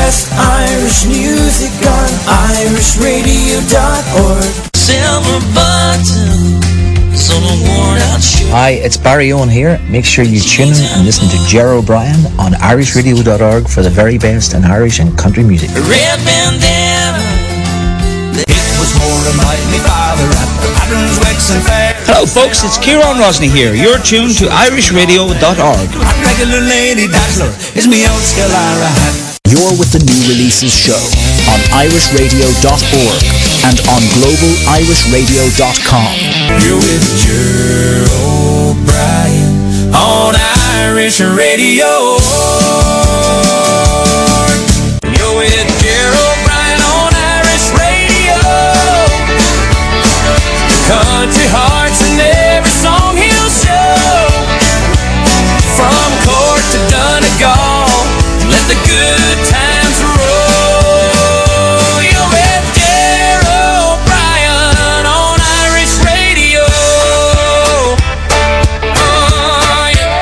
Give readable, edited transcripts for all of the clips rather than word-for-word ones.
best Irish music on irishradio.org. Silver buttons on a worn out shoe. Hi, it's Barry Owen here. Make sure you tune in and listen to Ger O'Brien on irishradio.org for the very best in Irish and country music. Red bandana. It was more like me father at the Patterns, Wex and Fair. Hello folks, it's Kieran Rosney here. You're tuned to irishradio.org. Regular lady dazzler is me old skill hat. You're with the New Releases Show on irishradio.org and on globalirishradio.com. You're with Ger O'Brien on Irish Radio. You're with Ger O'Brien on Irish Radio. Country hearts and every song he'll show. From Cork to Donegal, let the good times roll. You're with Ger O'Brien on Irish Radio. Oh, yeah.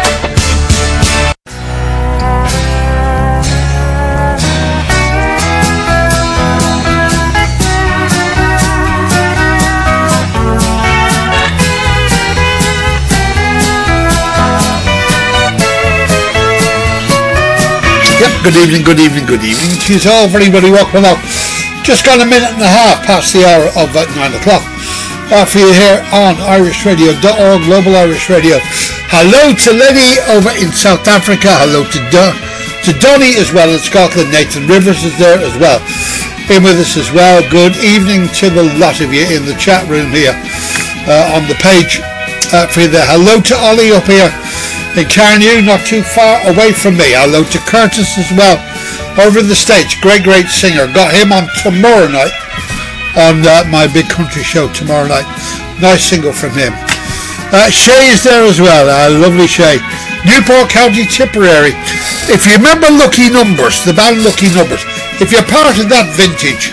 Yep, good evening to you all. Very, very welcome out. Just got a minute and a half past the hour of 9 o'clock. For you here on irishradio.org, Global Irish Radio. Hello to Lenny over in South Africa. Hello to Donny as well in Scotland. Nathan Rivers is there as well. Been with us as well. Good evening to the lot of you in the chat room here on the page. For you there. Hello to Ollie up here in Carnew, not too far away from me. Hello to Curtis as well, over in the States. Great singer. Got him on tomorrow night on my big country show tomorrow night. Nice single from him. Shay is there as well. Lovely Shay. Newport County, Tipperary. If you remember Lucky Numbers, the band Lucky Numbers, if you're part of that vintage,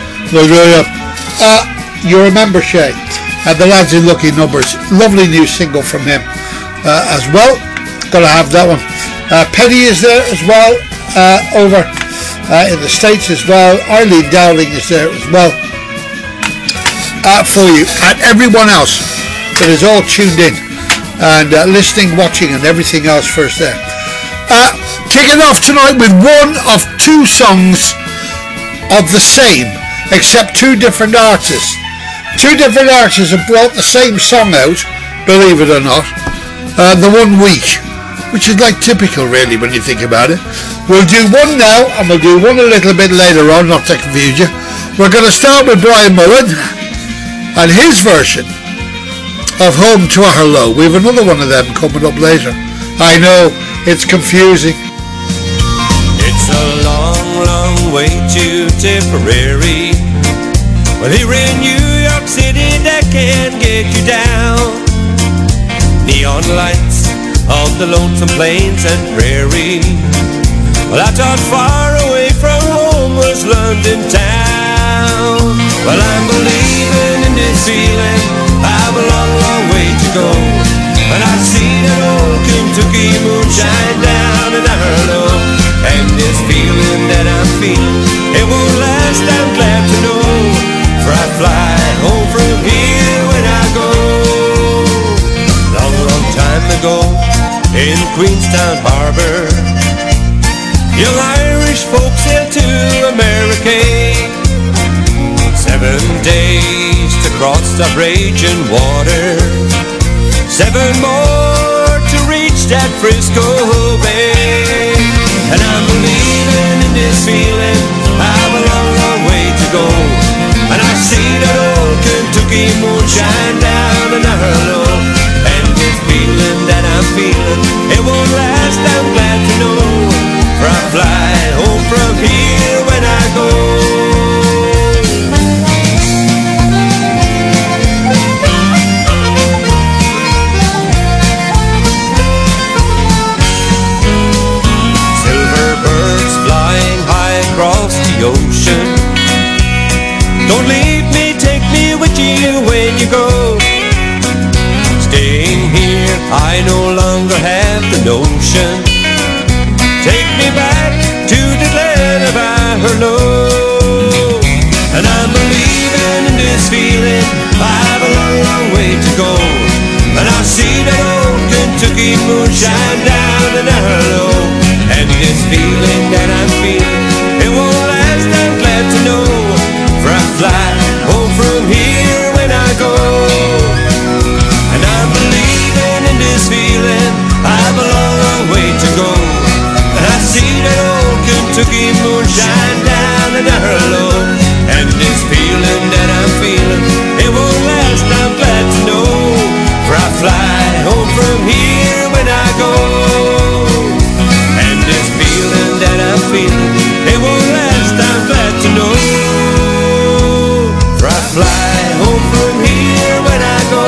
you remember Shay and the lads in Lucky Numbers. Lovely new single from him as well. Gotta have that one. Penny is there as well, over in the States as well. Eileen Dowling is there as well for you, and everyone else that is all tuned in and listening, watching and everything else for us there. Kicking off tonight with one of two songs of the same, except two different artists. Two different artists have brought the same song out, believe it or not, the one week, which is like typical really when you think about it. We'll do one now and we'll do one a little bit later on, not to confuse you. We're going to start with Brian Mullen and his version of Home to Harlow. We have another one of them coming up later. I know, it's confusing. It's a long way to Tipperary, but here in New York City that can get you down. Neon lights of the lonesome plains and prairie. Well, I thought far away from home was London town. Well, I'm believing in this feeling, I've a long way to go. And I see that old Kentucky moonshine down in Harlow. And this feeling that I'm feeling, it won't last, I'm glad to know. For I fly home from here when I go. Long time ago, in Queenstown Harbor, young Irish folks sailed to America. 7 days to cross the raging water, 7 more to reach that Frisco Bay. And I'm believing in this feeling, I've a long way to go. And I see that old Kentucky moonshine down in Harlow. And this feeling that I'm feeling, it won't last, I'm glad to know. For I fly home from here when I go. Silver birds flying high across the ocean. Don't leave me, take me with you when you go. Staying here, I no longer have the notion. Take me back to the land of Harlow. this feeling, I've a long, long way to go. And I see that old Kentucky moonshine down in the hollow. And this feeling that I'm feeling, it won't last, I'm glad to know. For I fly home from here when I go. And I'm believing in this feeling, I've a long, long way to go. And I see that old Kentucky moonshine down in the hollow. And this feeling that I'm feeling, it won't last, I'm glad to know. For I fly home from here when I go. And this feeling that I'm feeling, it won't last, I'm glad to know. For I fly home from here when I go.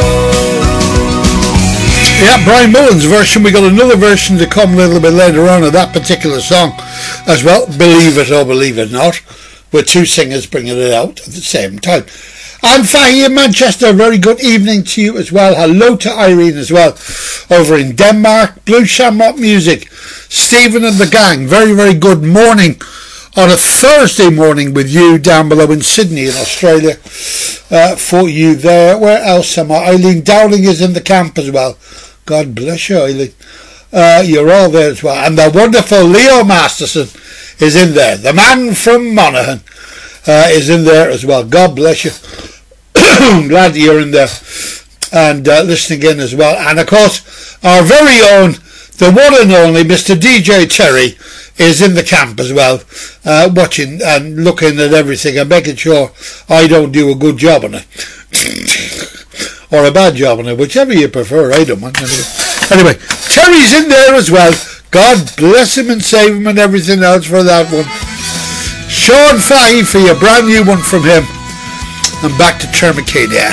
Yeah, Brian Mullen's version. We got another version to come a little bit later on of that particular song as well, Believe It or Believe It Not, with two singers bringing it out at the same time. And Fahy in Manchester, very good evening to you as well. Hello to Irene as well over in Denmark. Blue Shamrock Music, Stephen and the gang, very, very good morning on a Thursday morning with you down below in Sydney in Australia for you there. Where else am I? Eileen Dowling is in the camp as well. God bless you, Eileen. You're all there as well. And the wonderful Leo Masterson is in there. The man from Monaghan is in there as well. God bless you. I'm glad you're in there and listening in as well. And of course, our very own, the one and only Mr. DJ Terry is in the camp as well, watching and looking at everything and making sure I don't do a good job on it. Or a bad job on it, whichever you prefer, I don't mind. Anyway, Terry's in there as well. God bless him and save him and everything else for that one. Sean Fahy for your brand new one from him. And back to Termicadia.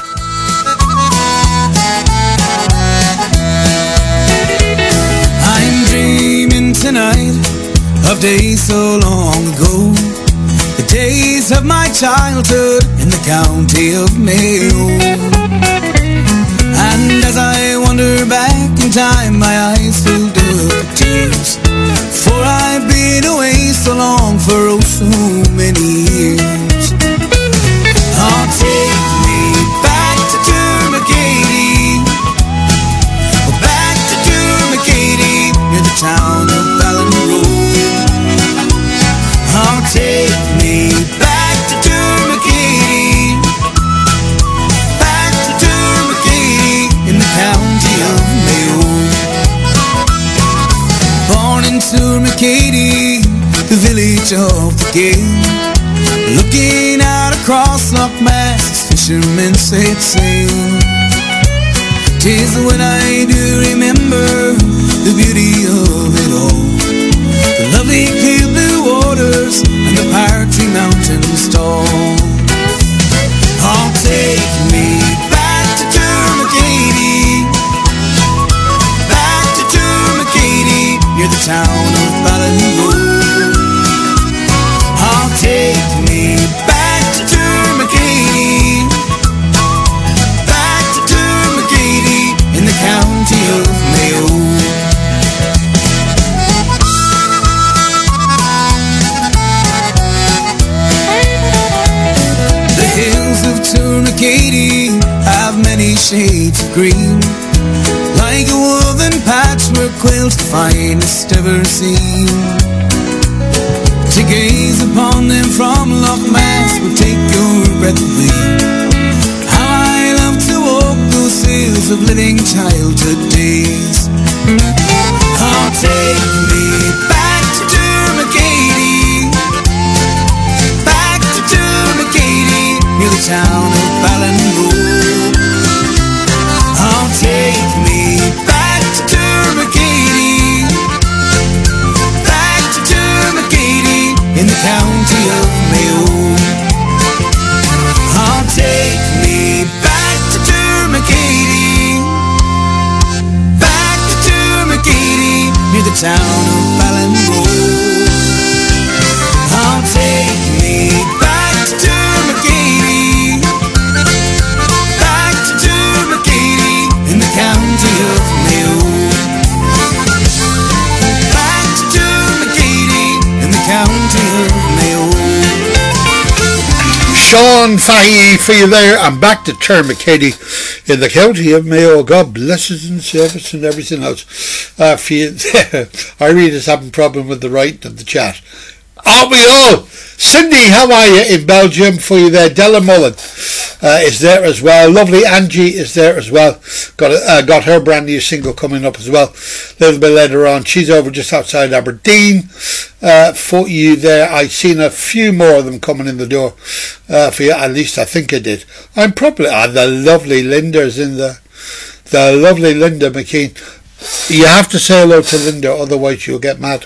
I'm dreaming tonight of days so long ago, the days of my childhood in the county of Mayo. And as I wander back in time, my eyes filled up with tears, for I've been away so long, for oh so many years. Oh, take me back to Termicadia, oh, back to Termicadia, near the town of Ballinrobe. Oh, take me back to Termicadia, back to Termicadia, in the county of Mayo. Born in Termicadia, the village of the gate, looking out across Loch Mass, fishermen set sail. 'Tis when I do remember the beauty of it all, the lovely clear blue waters and the Partry Mountains tall. Oh, take me back to Termicadia, back to Termicadia, near the town of Ballinrobe. Oh, take me back to Termicadia, back to Termicadia, in the county of Mayo. The hills of Termicadia have many shades of green, like a woven patchwork quilt, the finest ever seen. To gaze upon them from Loch Mass will take your breath away. How I love to walk those hills of living childhood days. Oh, take me back to Termicadia, back to Termicadia, near the town of Ballinrobe. Oh, take me back to Termicadia, back to Termicadia, in the county of Mayo. Oh, take me back to Termicadia, back to Termicadia, near the town of Ballinrobe. Oh, take me back to Termicadia, back to Termicadia, in the county of Mayo. Back to Termicadia, in the county of Mayo. Sean Fahey for you there, and back to Termacady in the county of Mayo. God bless us in service and everything else. For you, Irene is having a problem with the writing of the chat. Aren't we all? Cindy, how are you in Belgium for you there? Della Mullen is there as well. Lovely Angie is there as well. Got her brand new single coming up as well a little bit later on. She's over just outside Aberdeen for you there. I've seen a few more of them coming in the door for you. At least I think I did. I'm probably the lovely Linda's in the lovely Linda McKean. You have to say hello to Linda, otherwise you'll get mad.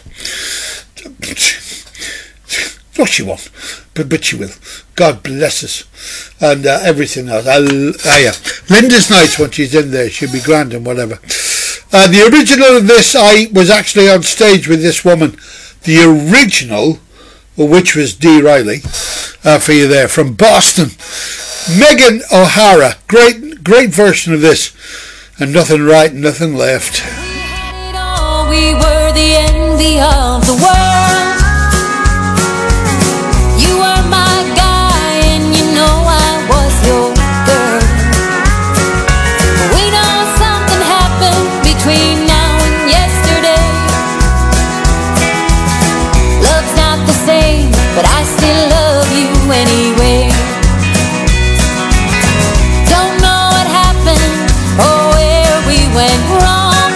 Not she won't, but she will. God bless us. And everything else. Yeah. Linda's nice when she's in there. She'll be grand and whatever. The original of this, I was actually on stage with this woman. The original, which was Dee Riley, for you there, from Boston. Megan O'Hara. Great version of this. And nothing right, nothing left. We were the envy of the world. But I still love you anyway. Don't know what happened or where we went wrong.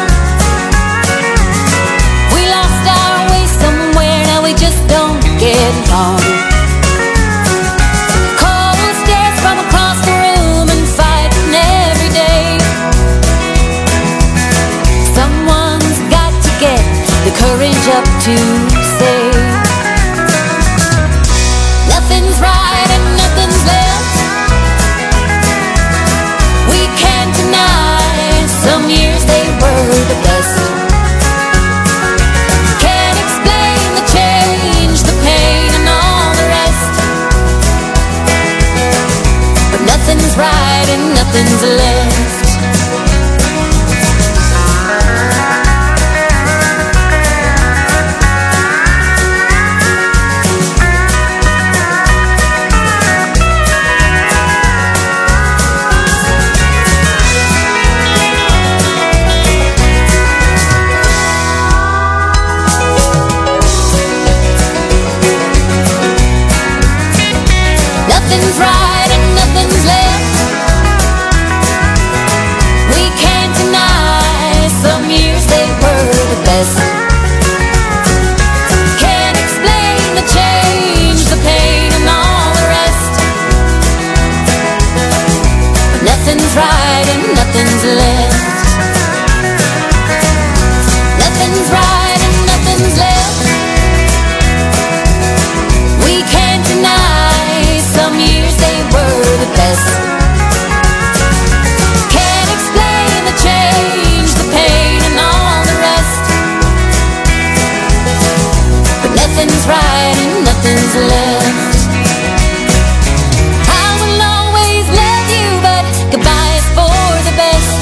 We lost our way somewhere, now we just don't get along. Cold stares from across the room and fighting every day. Someone's got to get the courage up to say nothing's right and nothing's left. We can't deny some years they were the best. Can't explain the change, the pain and all the rest. But nothing's right and nothing's left. Nothing's right and nothing's left. We can't deny some years they were the best. Can't explain the change, the pain and all the rest. But nothing's right and nothing's left. Nothing's right and nothing's left. We can't deny some years they were the best. Can't explain the change, the pain and all the rest. But nothing's right and nothing's left. I will always love you, but goodbye is for the best.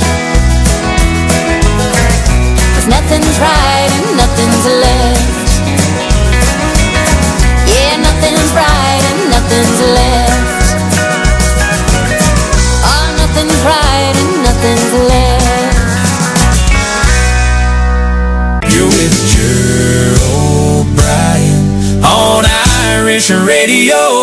'Cause nothing's right and nothing's left. Yeah, nothing's right and nothing's left. Oh, nothing's right and nothing's left. You're with Gerald O'Brien on Irish Radio.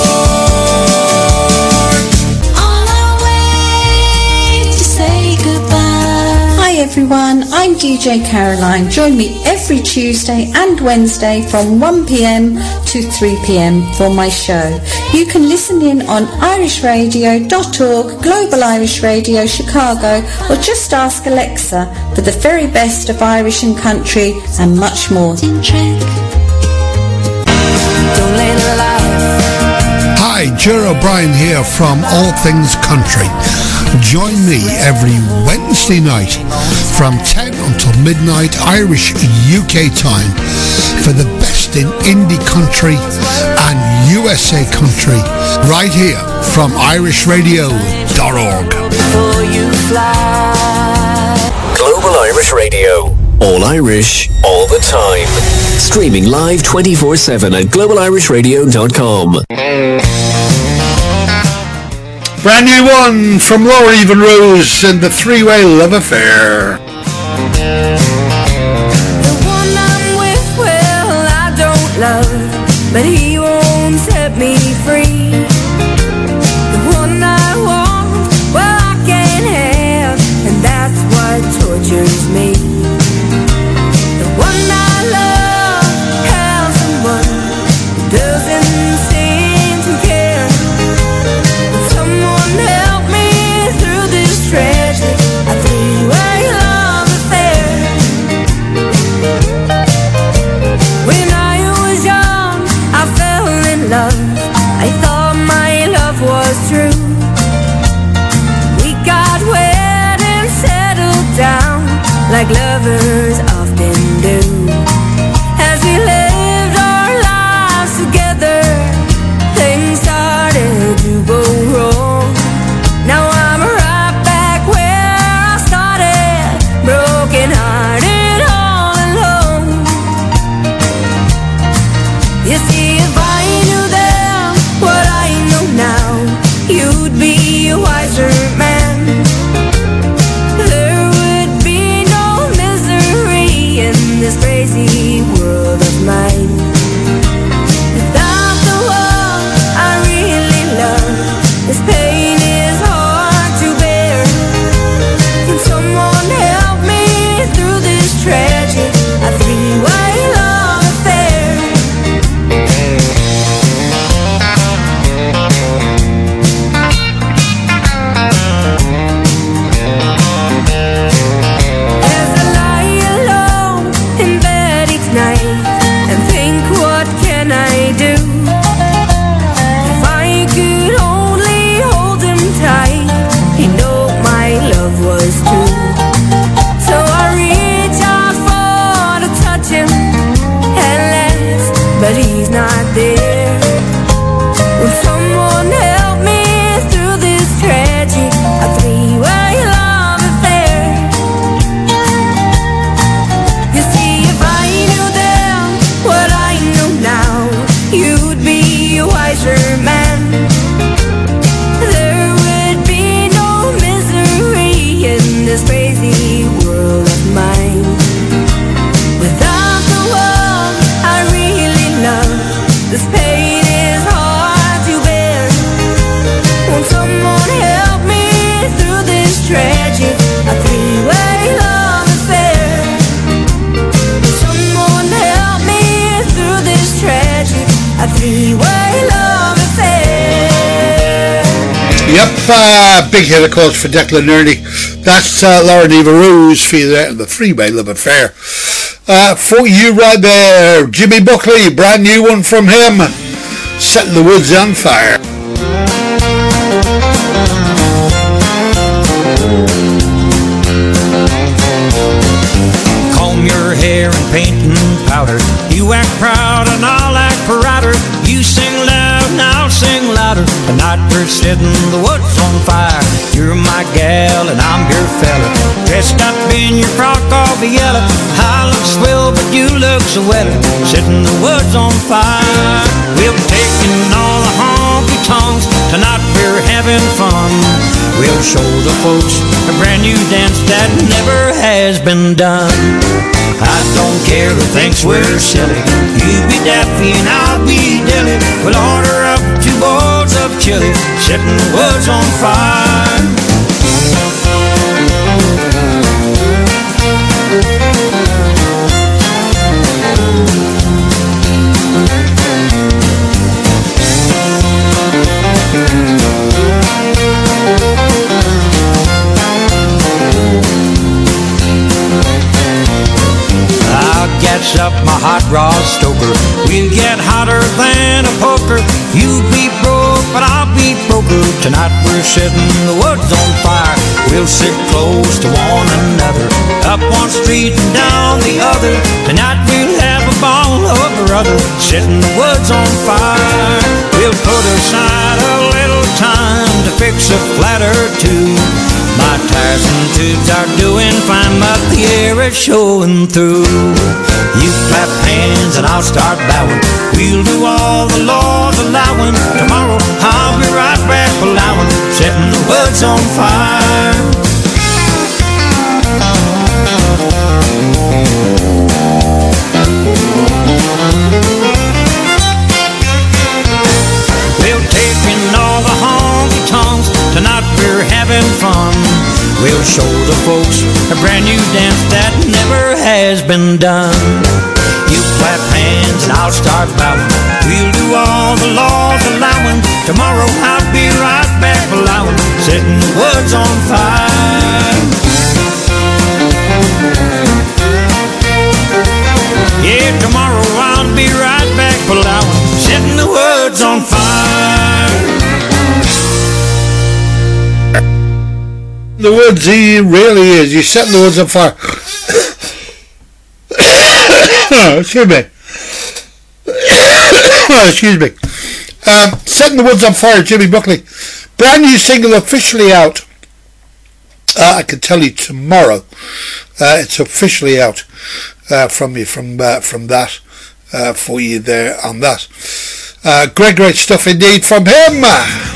On our way to say goodbye. Hi everyone, I'm DJ Caroline. Join me every Tuesday and Wednesday from 1 p.m. to 3 p.m. for my show. You can listen in on irishradio.org, Global Irish Radio Chicago, or just ask Alexa for the very best of Irish and country and much more. Hi, Ger O'Brien here from All Things Country. Join me every Wednesday night from 10 until midnight Irish UK time for the best in indie country and USA country right here from irishradio.org. Global Irish Radio. All Irish, all the time. Streaming live 24/7 at globalirishradio.com. Brand new one from Laura Even Rose and the Three-Way Love Affair. The one I'm with, well, I don't love, but he won't set me free. The one I want, well, I can't have, and that's what tortures me. The one I love has someone who doesn't seem to care. Would someone help me through this tragedy? A three-way love affair. When I was young, I fell in love. I thought my love was true. We got wed and settled down like lovers often do. As we lived our lives together, things started to go wrong. Now I'm right back where I started, broken hearted all alone. You see, if I knew then what I know now, you'd be a wiser man. There would be no misery in this crazy world of mine. Without the one I really love, this pain is hard to bear. Can someone help me through this tragedy? A three-way love affair. As I lie alone in bed each night and think, what can I do? If I could only hold him tight, he'd know my love was true. So I reach out for to touch him at last, but he's not there. Will someone help me through this tragedy? A three-way love affair. You see, if I knew then what I know now, you'd be a wiser man. There would be no misery in this crazy world of mine. Without the one I really love, this pain is hard to bear. Won't someone help me through this tragedy? A three-way love affair. Someone help me through this tragedy. A three-way love affair. Yep, big hit of course for Declan Early. That's Laura Eva Rose for you there in the Three-Way Love Affair. For you right there, Jimmy Buckley, brand new one from him, Setting the Woods on Fire. Comb your hair and paint and powder. You act proud and I'll act prouder. You sing loud and I'll sing louder. Tonight we're setting the woods on fire. You're my gal and I'm your fella. Dressed up in your frock all the yellow. I look swell but you look so well. Setting the woods on fire. We'll be taking all the honky tonks. Tonight we're having fun. We'll show the folks a brand new dance that never has been done. I don't care who thinks we're silly. You be Daffy and I'll be Dilly. We'll order up 2 bowls of chili, setting the woods on fire. Gas up my hot rod stoker. We'll get hotter than a poker. You be broke, but I'll be broker. Tonight we're setting the woods on fire. We'll sit close to one another, up one street and down the other. Tonight we'll have a ball of brother, setting the woods on fire. We'll put aside a little time to fix a flat or two. My tires and tubes are doing fine, but the air is showing through. You clap hands and I'll start bowing. We'll do all the Lord's allowing. Tomorrow I'll be right back allowing. setting the woods on fire. We'll take in all the honky-tonks, tonight we're having fun. We'll show the folks a brand new dance that never has been done. You clap hands and I'll start bowing. We'll do all the laws allowing. Tomorrow I'll be right back allowing, setting the woods on fire. Yeah, tomorrow I'll be right back allowing, setting the woods on fire. The woods, he really is. He's setting the woods on fire. Excuse me. Excuse me. Setting the Woods on Fire, Jimmy Buckley. Brand new single officially out. I can tell you tomorrow. It's officially out from that for you there on that. Great stuff indeed from him.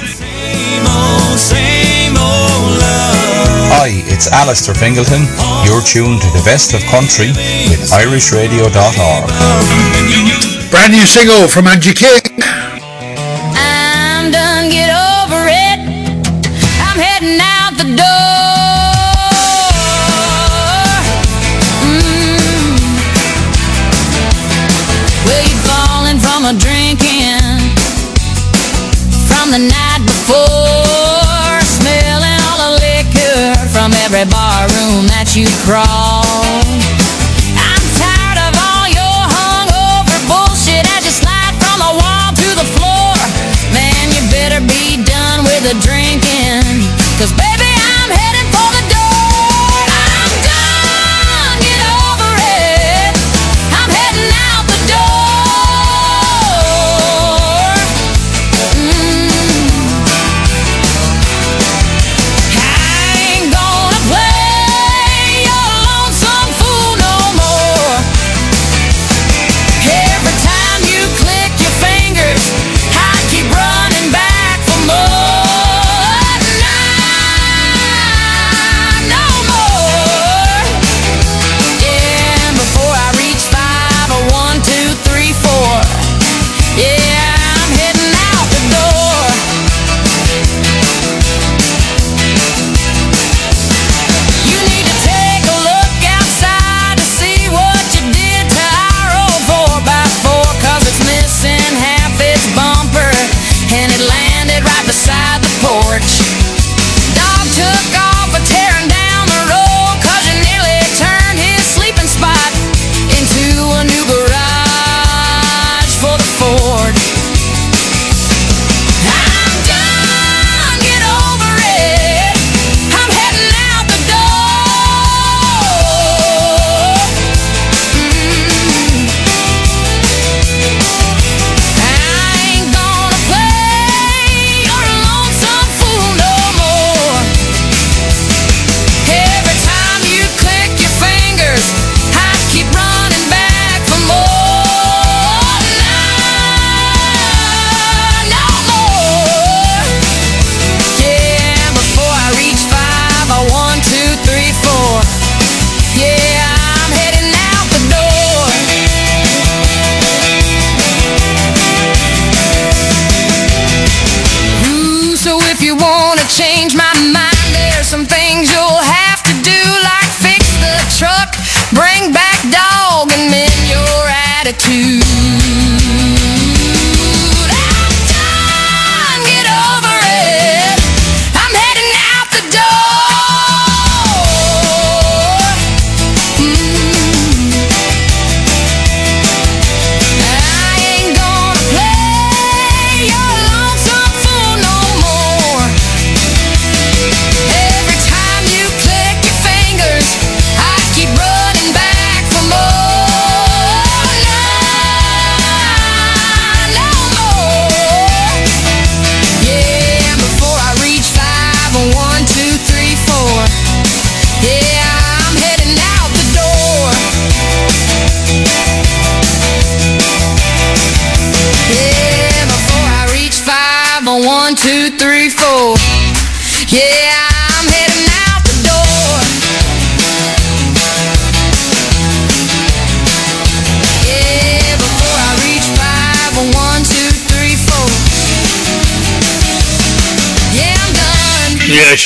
Hi, it's Alistair Fingleton. You're tuned to the best of country with irishradio.org. Brand new single from Angie King. I'm done, get over it. I'm heading out the door. Well, you're falling from a drinking from the night before, smelling all the liquor from every bar room that you crawl. I'm tired of all your hungover bullshit as you slide from the wall to the floor. Man, you better be done with the drinking, 'cause baby, I'm heading for the door. I'm done, get over it. I'm heading out the door. I ain't gonna play your lonesome fool no more. Every time you click your fingers, I keep running back for more. Nah, no more. Yeah, before I reach 5 or 1, 2, 3, 4. Yeah, I'm heading out the door. You need to take a look outside to see what you did to our old 4x4, 'cause it's missing half its bumper and it landed right beside the porch. Dog took off a tearing down the road 'cause you nearly turned his sleeping spot into a new garage for the Ford. I'm done, get over it. I'm heading out the door. I ain't gonna play your lonesome fool no more. Every time you click your fingers, I keep running back for more. Nah, no more. Yeah, before I reach 5 or 1, 2, 3, 4. Yeah, I'm heading out the door. Ooh, so if you wanna change my mind, there's some things you'll have to do, like fix the truck, bring back dog, and mend your attitude. I'm done, get over it. I'm heading out the door. I ain't gonna play your lonesome fool no more. Every time you click your fingers, I keep running back for more. Nah,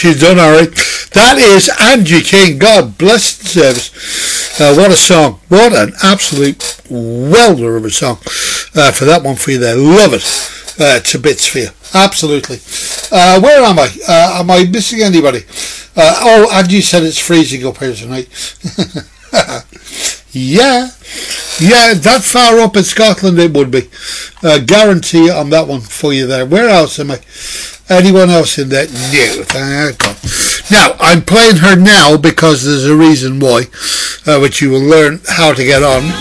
she's done all right. That is Angie King. God bless the service. What a song. What an absolute welter of a song. For that one for you there. Love it. To bits for you. Absolutely. Where am I? Am I missing anybody? Angie said it's freezing up here tonight. Yeah, that far up in Scotland it would be. Guarantee on that one for you there. Where else am I? Anyone else in that? No, thank God. Now, I'm playing her now because there's a reason why, which you will learn how to get on.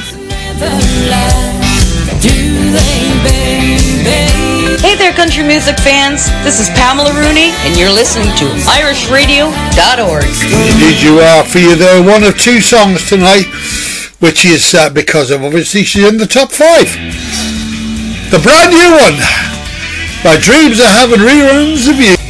Hey there, country music fans. This is Pamela Rooney, and you're listening to irishradio.org. Indeed you are. For you there, one of two songs tonight, which is because of obviously she's in the top 5. The brand new one. My dreams are having reruns of you.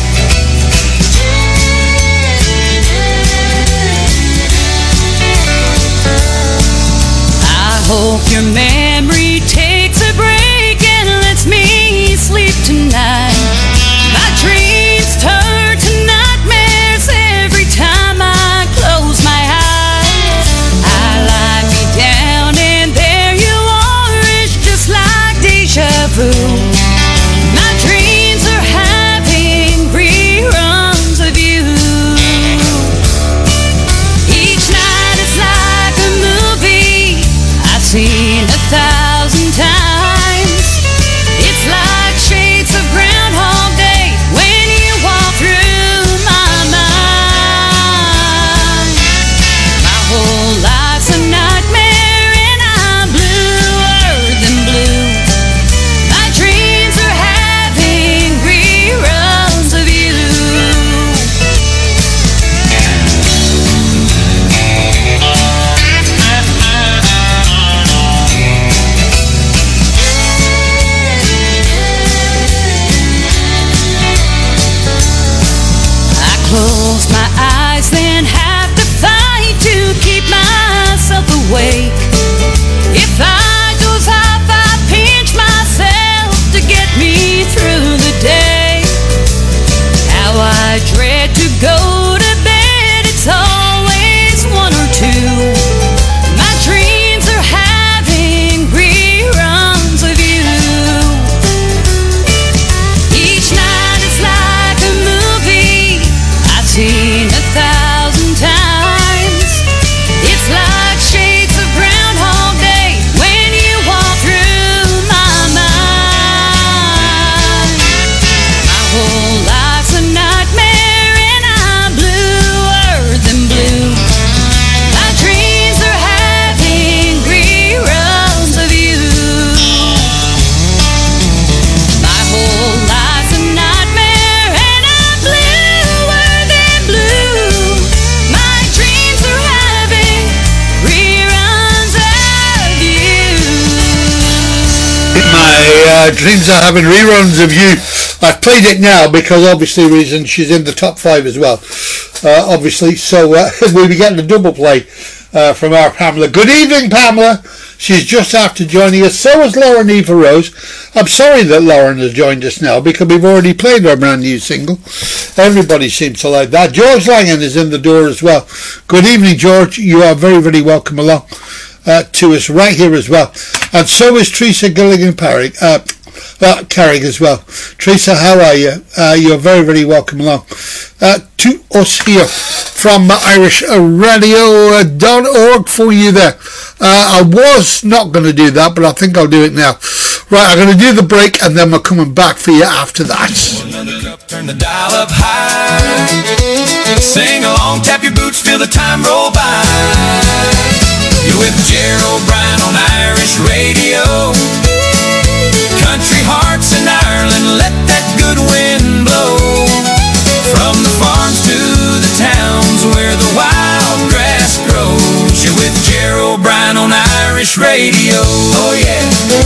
I hope your memory takes a break and lets me sleep tonight. My dreams turn to nightmares every time I close my eyes. I lie me down and there you are. It's just like deja vu. My dreams are having reruns of you. Each night it's like a movie I've seen 1,000 times. It's like shades of Groundhog Day when you walk through my mind. My whole life's a nightmare and I'm bluer than blue. My dreams are having reruns of you. I close my eyes, then have to fight to keep myself awake. If I doze off, I pinch myself to get me through the day. How I dread to go to bed, it's always one or two. My dreams are having reruns of you. Each night it's like a movie I've seen 1,000 times. It's like shades of Groundhog Day when you walk through my mind. My whole life's a nightmare and I'm bluer than blue. My dreams are having reruns of you. My whole life's a nightmare and I'm bluer than blue. My dreams are having reruns of you. My dreams are having reruns of you. I've played it now because obviously reason she's in the top 5 as well. Obviously, so we'll be getting a double play from our Pamela. Good evening, Pamela. She's just after joining us. So is Lauren Eva Rose. I'm sorry that Lauren has joined us now because we've already played our brand new single. Everybody seems to like that. George Langan is in the door as well. Good evening, George. You are very, very welcome along to us right here as well. And so is Teresa Gilligan Carrick as well. Teresa, how are you? You're very, very welcome along to us here from irishradio.org for you there. I was not going to do that, but I think I'll do it now. Right, I'm going to do the break and then we're coming back for you after that. Another cup, turn the dial up high. Sing along, tap your boots, feel the time roll by. You're with Jerry O'Brien on Irish Radio. Country hearts in Ireland, let that good wind blow. From the farms to the towns where the wild grass grows. You're with Jerry O'Brien on Irish Radio. Oh yeah.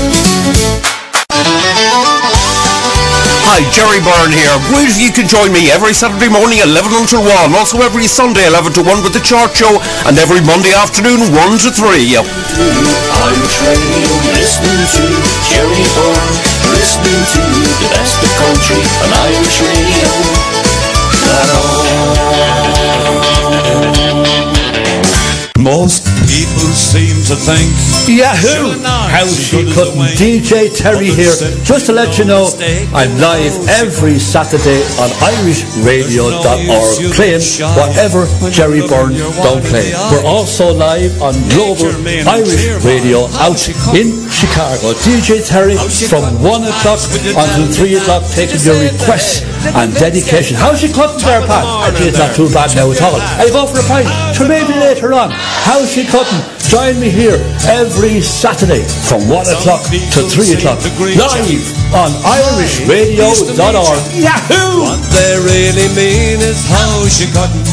Hi, Jerry Byrne here. Great if you can join me every Saturday morning 11 until 1. Also every Sunday 11 to 1 with the Chart Show. And every Monday afternoon 1 to 3. Irish Radio, listening to Jerry Byrne. Listening to the best of country on Irish Radio. Most people seem to think Yahoo! How she couldn't. DJ Terry here, just to let you know I'm live every Saturday on irishradio.org playing whatever Jerry Byrne don't play. We're also live on Global Irish Radio out in Chicago. DJ Terry from 1 o'clock until 3 o'clock taking your requests and dedication. How's she cutting there, Pat? Actually, it's not too bad now at all. I go for a pint, so maybe later on. How's she cutting? Join me here every Saturday from 1 o'clock to 3 o'clock, live on irishradio.org. Yahoo! What they really mean is how she cutting.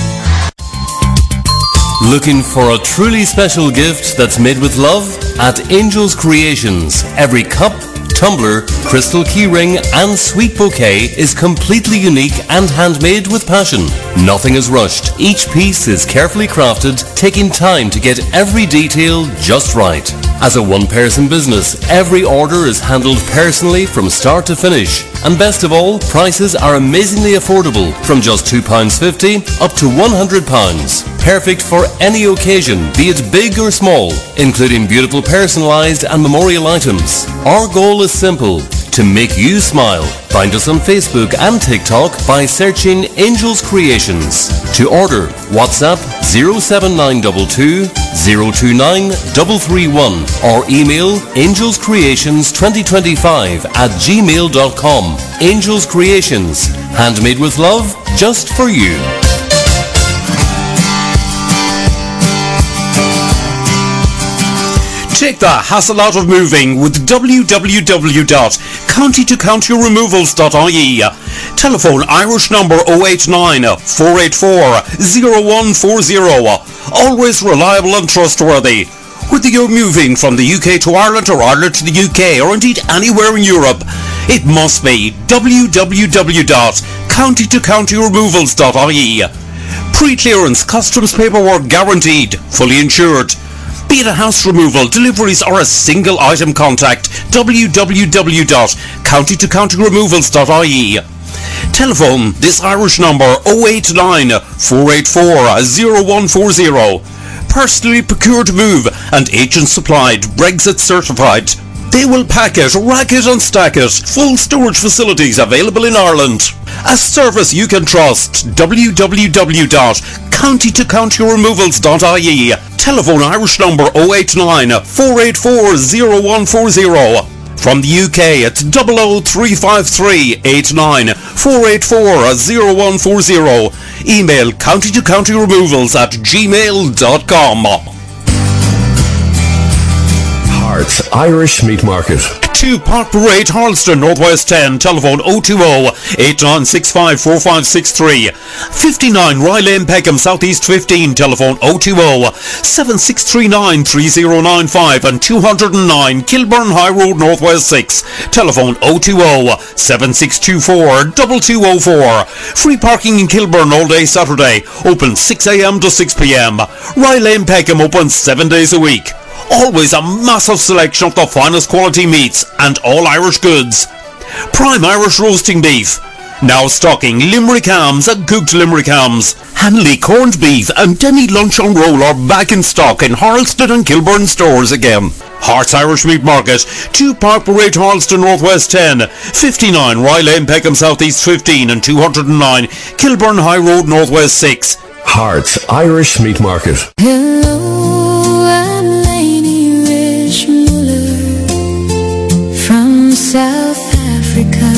Looking for a truly special gift that's made with love? At Angels Creations, every cup, tumbler, crystal keyring and sweet bouquet is completely unique and handmade with passion. Nothing is rushed. Each piece is carefully crafted, taking time to get every detail just right. As a one-person business, every order is handled personally from start to finish. And best of all, prices are amazingly affordable, from just £2.50 up to £100. Perfect for any occasion, be it big or small, including beautiful personalised and memorial items. Our goal is simple: to make you smile. Find us on Facebook and TikTok by searching Angels Creations. To order, WhatsApp 07922 029 331 or email angelscreations2025@gmail.com. Angels Creations, handmade with love, just for you. Take the hassle out of moving with www.countytocountyremovals.ie. Telephone Irish number 089 484 0140. Always reliable and trustworthy. Whether you're moving from the UK to Ireland or Ireland to the UK or indeed anywhere in Europe, it must be www.countytocountyremovals.ie. Pre-clearance customs paperwork guaranteed, fully insured. Be it a house removal, deliveries or a single item contact, www.countytocountyremovals.ie. Telephone this Irish number 089 484 0140. Personally procured move and agent supplied, Brexit certified. They will pack it, rack it and stack it. Full storage facilities available in Ireland. A service you can trust. www.countytocountyremovals.ie. Telephone Irish number 089 484 0140. From the UK, it's 00353 89 484 0140. Email countytocountyremovals@gmail.com. Hearts Irish Meat Market. 2 Park Parade, Harleston, Northwest 10. Telephone 020-8965-4563. 59 Rye Lane, Peckham, Southeast 15. Telephone 020-7639-3095 and 209 Kilburn High Road, Northwest 6. Telephone 020-7624-2204. Free parking in Kilburn all day Saturday. Open 6 a.m. to 6 p.m. Rye Lane, Peckham open 7 days a week. Always a massive selection of the finest quality meats and all Irish goods. Prime Irish roasting beef. Now stocking Limerick hams and cooked Limerick hams. Hanley corned beef and Denny luncheon roll are back in stock in Harleston and Kilburn stores again. Hearts Irish Meat Market, 2 Park Parade, Harleston, Northwest 10, 59 Rye Lane, Peckham, Southeast 15 and 209 Kilburn High Road, Northwest 6. Hearts Irish Meat Market. Hello, I'm Lainey Richmuller from South Africa.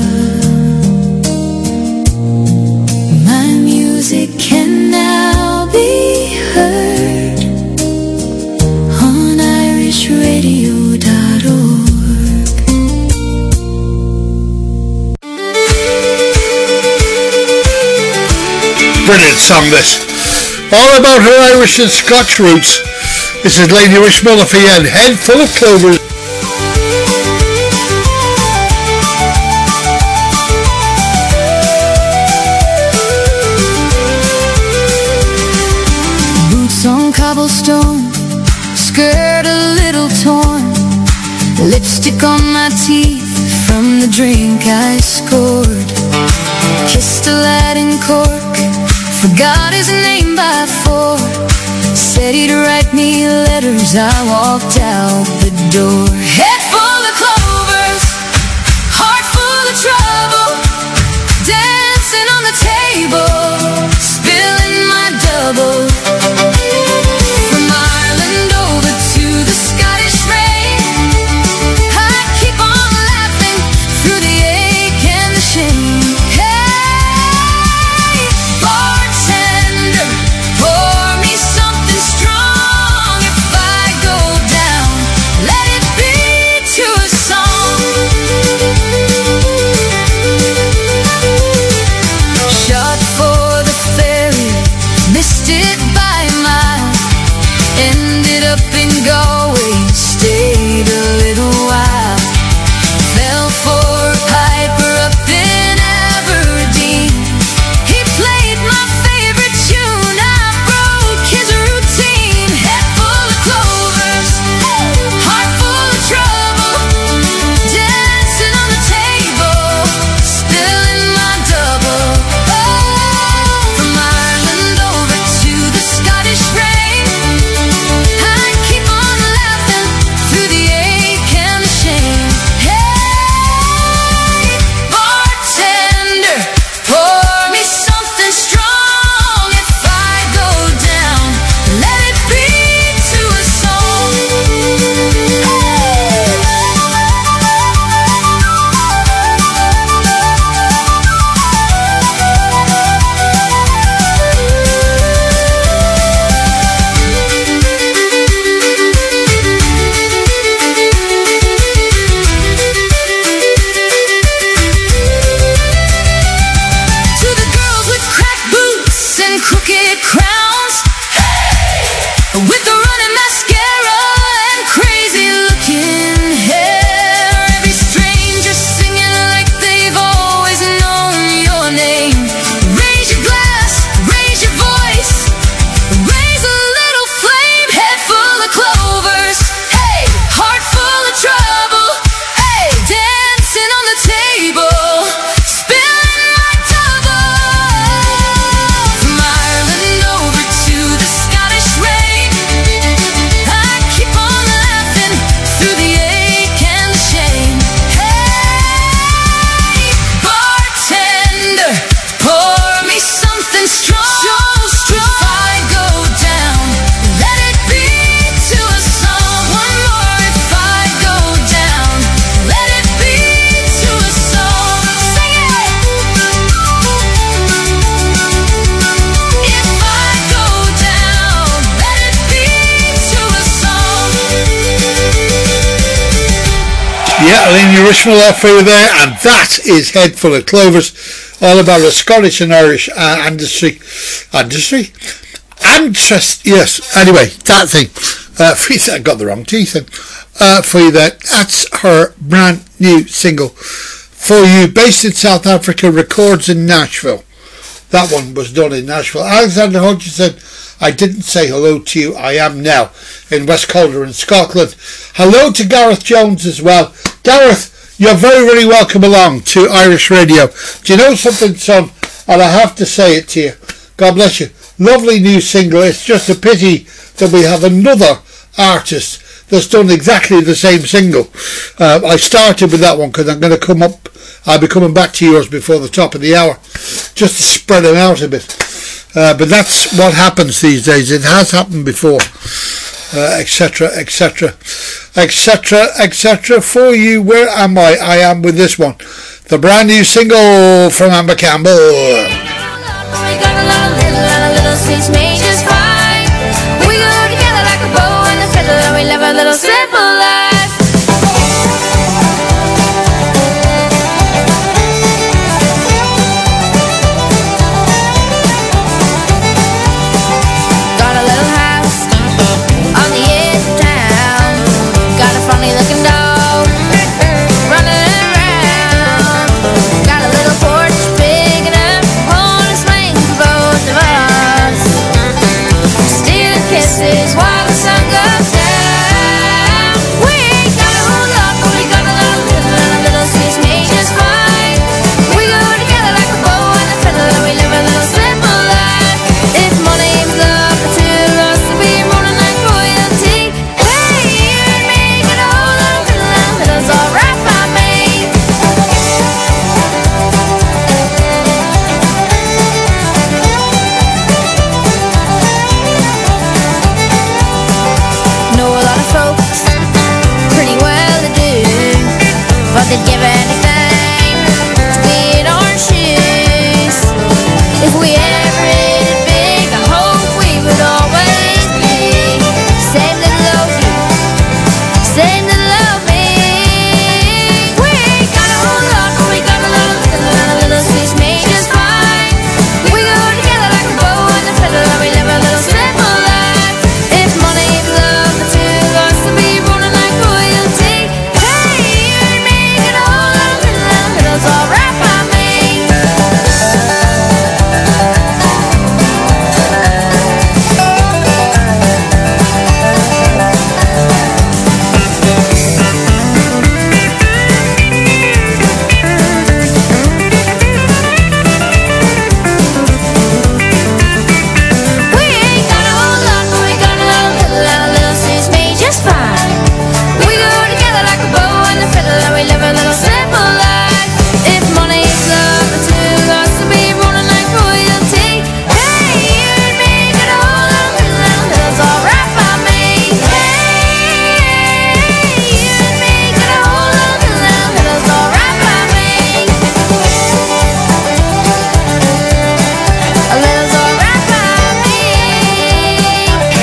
My music can now be heard on irishradio.org. Brilliant song this. All about her Irish and Scotch roots. This is Lady Richmuller for you, Head Full of Clovers. Boots on cobblestone, skirt a little torn, lipstick on my teeth from the drink I scored. Kissed a lad night in Cork, forgot his name by 4. Said he'd write me letters, I walked out the door. Head full of clovers, heart full of trouble, dancing on the table, spilling my double. From Ireland over to the Scottish rain, I keep on laughing through the ache and the shame. Hey, bartender, pour me something strong. If I go down, let it be to a song. Shot for the ferry, missed it by a mile. Ended up in Galway, stayed a little while. Fell for a piper up in Aberdeen. He played my favorite tune, I broke his routine. Head full of clovers, heart full of trouble, dancing on the table, spilling my double. From Ireland over to the Scottish rain, I keep on laughing through the ache and the shame. Hey, bartender, pour me something strong. If I go down, let it be to a song. To the girls with cracked boots and crooked crowns, with the running mascara and crazy looking hair. Every stranger singing like they've always known your name. Raise your glass, raise your voice, raise a little flame. Head full of clovers, hey, heart full of trouble, hey, dancing on the table, spilling my double. From Ireland over to the Scottish rain, I keep on laughing through the ache and the shame. Hey, bartender, pour me something strong. If I go down, let it be to a song. One more. If I go down, let it be to a song. Sing it. If I go down, let it be to a song. Yeah, Alenia Richmond there for you there, and that is Head Full of Clovers, all about the Scottish and Irish yes, anyway, that thing. For you there, I got the wrong teeth in. For you there, that's her brand new single. For you, based in South Africa, records in Nashville. That one was done in Nashville. Alexander Hutchinson, I didn't say hello to you, I am now in West Calder in Scotland. Hello to Gareth Jones as well. Gareth, you're very, very welcome along to Irish Radio. Do you know something, son? And I have to say it to you. God bless you. Lovely new single. It's just a pity that we have another artist that's done exactly the same single. I started with that one because I'm going to come up. I'll be coming back to yours before the top of the hour, just to spread them out a bit. But that's what happens these days. It has happened before, etc., etc., etc., etc. For you, where am I? I am with this one, the brand new single from Amber Campbell. We got a little space made just fine. We go together like a bow and a feather, and we live a little simple life. Got a little house on the edge of town. Got a funny looking dog running around. Got a little porch big enough on a swing for both of us.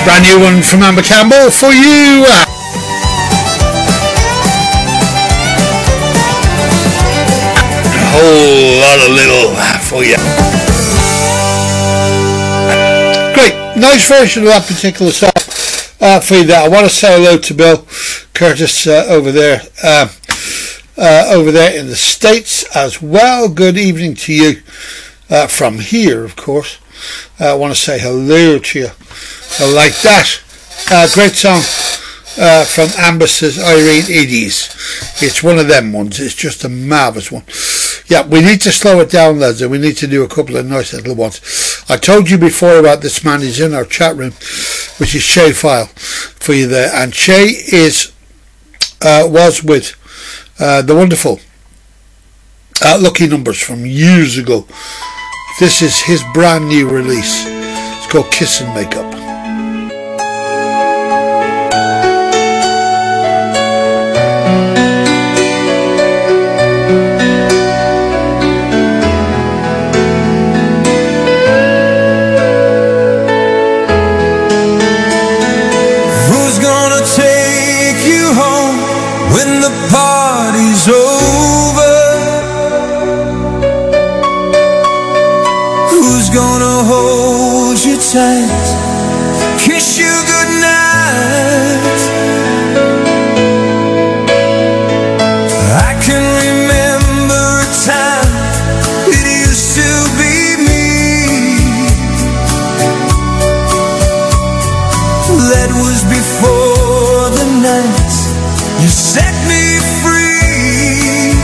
Brand new one from Amber Campbell for you. A whole lot of little for you. Great, nice version of that particular song for you there. I want to say hello to Bill Curtis over there in the States as well. Good evening to you from here, of course. I want to say hello to you. I like that. Great song from Amber, says Irene Eddies. It's one of them ones. It's just a marvellous one. Yeah, we need to slow it down, lads, and we need to do a couple of nice little ones. I told you before about this man. He's in our chat room, which is Shay File for you there. And Shay was with the wonderful Lucky Numbers from years ago. This is his brand new release. It's called Kiss and Make Up. Who's gonna take you home when the party's over? Who's gonna hold you tight, kiss you goodnight? I can remember a time it used to be me. That was before the night you set me free.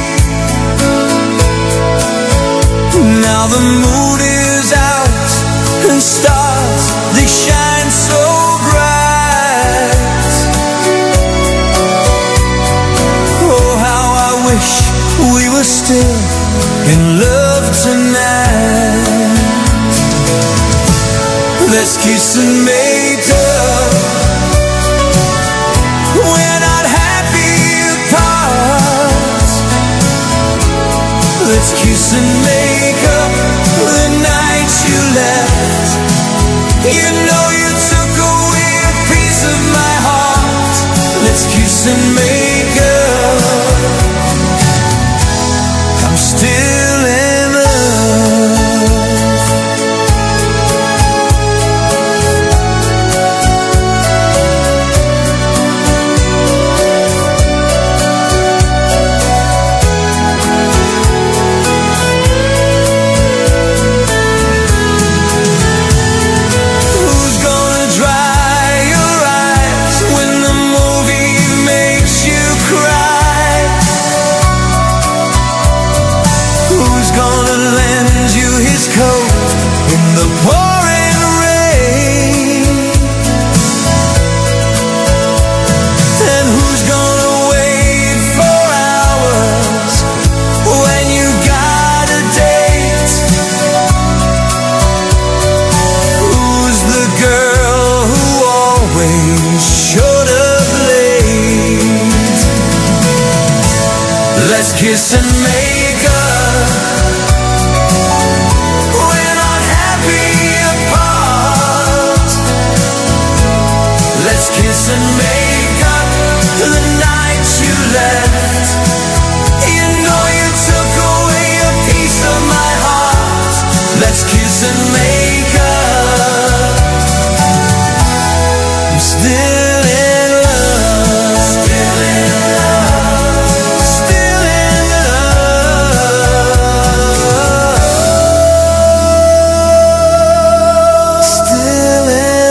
Now the mood is out and stars, they shine so bright. Oh, how I wish we were still in love tonight. Let's kiss and make up. We're not happy apart. Let's kiss and make up the night you left. You know you took away a piece of my heart. Let's kiss and make up. I'm still in love. Who's gonna dry your eyes when the movie makes you cry? Who's gonna lend you his coat in the pouring rain? And who's gonna wait for hours when you got a date? Who's the girl who always showed up late? Let's kiss and make up. We're not happy apart. Let's kiss and make up the night you left. You know you took away a piece of my heart. Let's kiss and make up. I'm still in love. Still in love. Still in love. Still in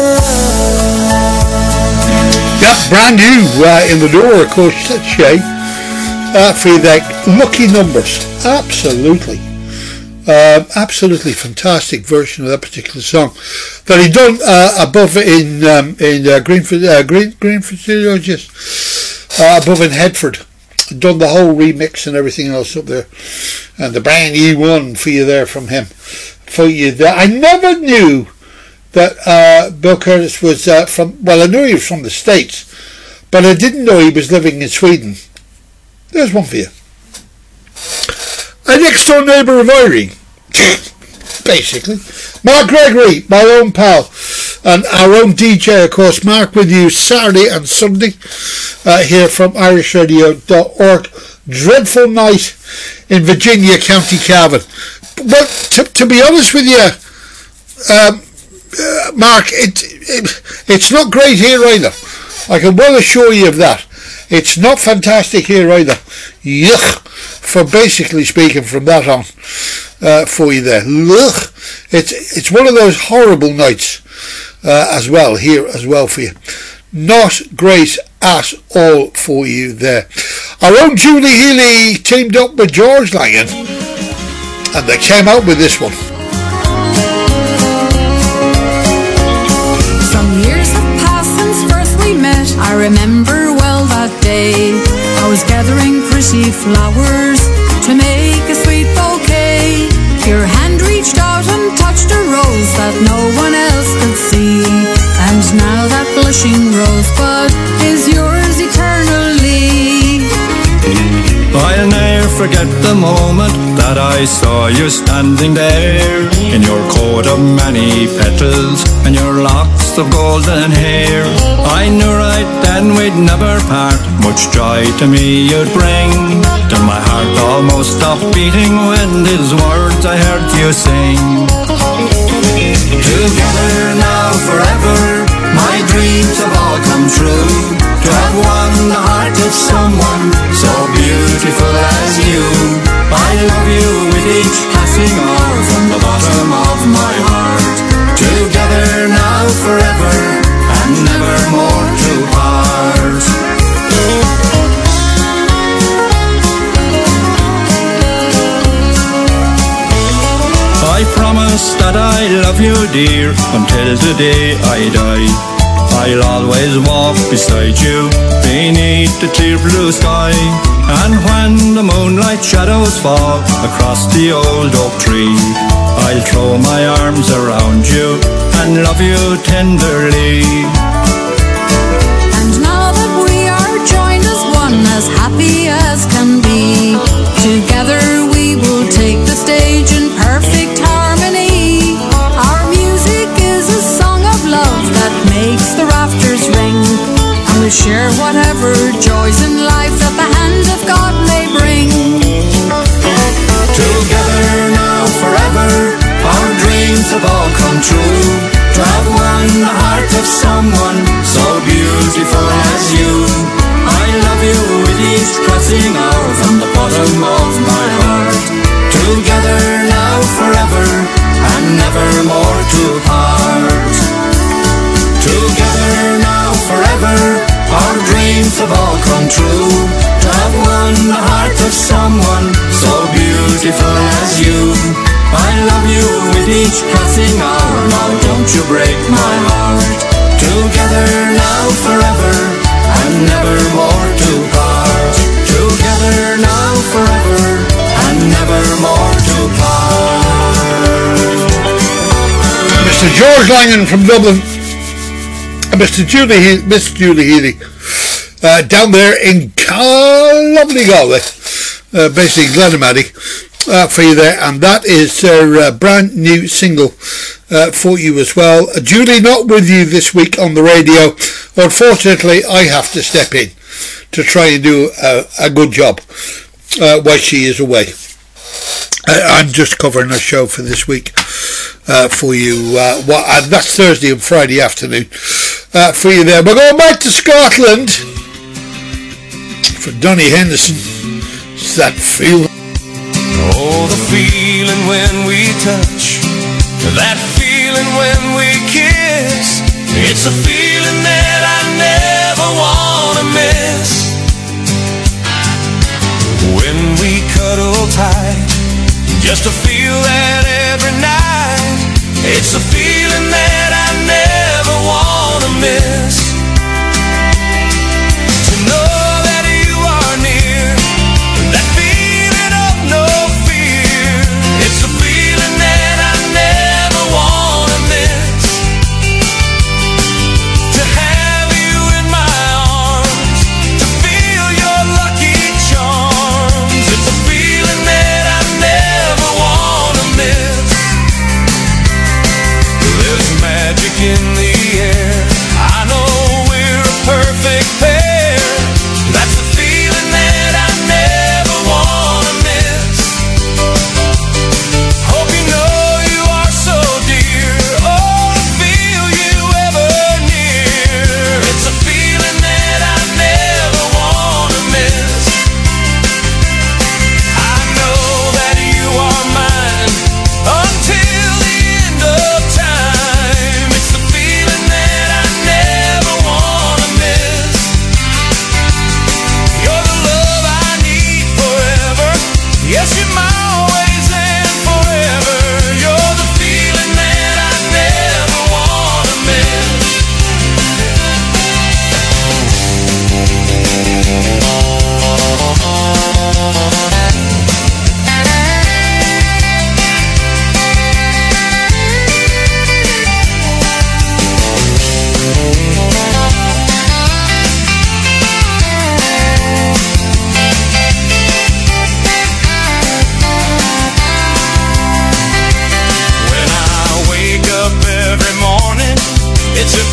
love. Yeah, brand new in the door, of course, Shay. For you there, Lucky Numbers. Absolutely. Absolutely fantastic version of that particular song that he done above in Greenford Studios, just above in Headford. Done the whole remix and everything else up there, and the brand new one for you there from him. For you there, I never knew that Bill Curtis was from. Well, I knew he was from the States, but I didn't know he was living in Sweden. There's one for you. A next door neighbour of Irene, basically. Mark Gregory, my own pal, And our own DJ, of course, Mark, with you Saturday and Sunday here from irishradio.org. Dreadful night in Virginia, County Cavan. But to be honest with you, Mark, it's not great here either. I can well assure you of that. It's not fantastic here either. Yuck, for basically speaking from that on for you there. Ugh. It's one of those horrible nights as well here as well for you. Not great at all for you there. Our own Julie Healy teamed up with George Langan and they came out with this one. Some years have passed since first we met. I remember well that day. I was gathering pretty flowers to make a sweet bouquet. Your hand reached out and touched a rose that no one else could see. And now that blushing rosebud is yours eternally. I'll never forget the moment that I saw you standing there, in your coat of many petals and your locks of golden hair. I knew right then we'd never part, much joy to me you'd bring, till my heart almost stopped beating when these words I heard you sing. Together now forever, my dreams have all come true, to have won the heart of someone so beautiful as you. I love you with each passing hour from the bottom of my heart. Together now forever and never more to part. I promise that I love you, dear, until the day I die. I'll always walk beside you beneath the clear blue sky. And when the moonlight shadows fall across the old oak tree, I'll throw my arms around you and love you tenderly. And now that we are joined as one, as happy as can be, together we will take the stage in perfect harmony. Our music is a song of love that makes the rafters ring, and we'll share whatever joys in life that the hand of God may bring. Together now forever, our dreams have all come true, to have won the heart of someone so beautiful as you. I love you with each passing hour from the bottom of my heart. Together now forever and never more to part. Together now forever, our dreams have all come true, to have won the heart of someone so beautiful as you. I love you with each passing hour, now don't you break my heart. Together now forever and never more to part. Together now forever and never more to part. Mr. George Langan from Dublin, Miss Julie Healy, down there in lovely Galway, basically Glenamaddy, for you there, and that is their brand new single for you as well. Julie not with you this week on the radio. Unfortunately, I have to step in to try and do a good job while she is away. I'm just covering a show for this week for you, and that's Thursday and Friday afternoon for you there. We're going back to Scotland for Donny Henderson. It's that feeling. Oh, the feeling when we touch, that feeling when we kiss, it's a feeling that I never wanna miss. When we cuddle tight, just to feel that every night, it's a feeling that I never wanna miss. To know that you are near, that feeling of no fear, it's a feeling that I never wanna miss. To have you in my arms, to feel your lucky charms, it's a feeling that I never wanna miss.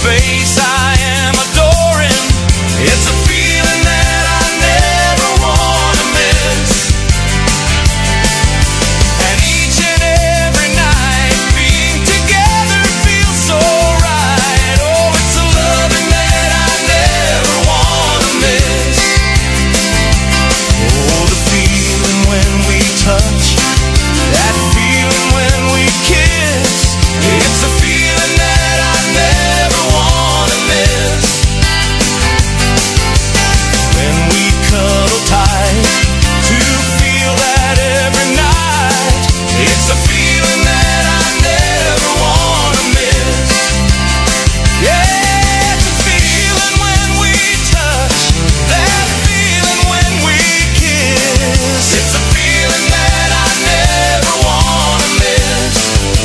face I am adoring. It's a feeling that I never want to miss. And each and every night being together feels so right. Oh, it's a loving that I never want to miss. Oh, the feeling when we touch, that feeling when we kiss, it's a feeling that I never want to miss. When we cuddle tight to feel that every night, it's a feeling that I never want to miss. Yeah, it's a feeling when we touch, that feeling when we kiss, it's a feeling that I never want to miss.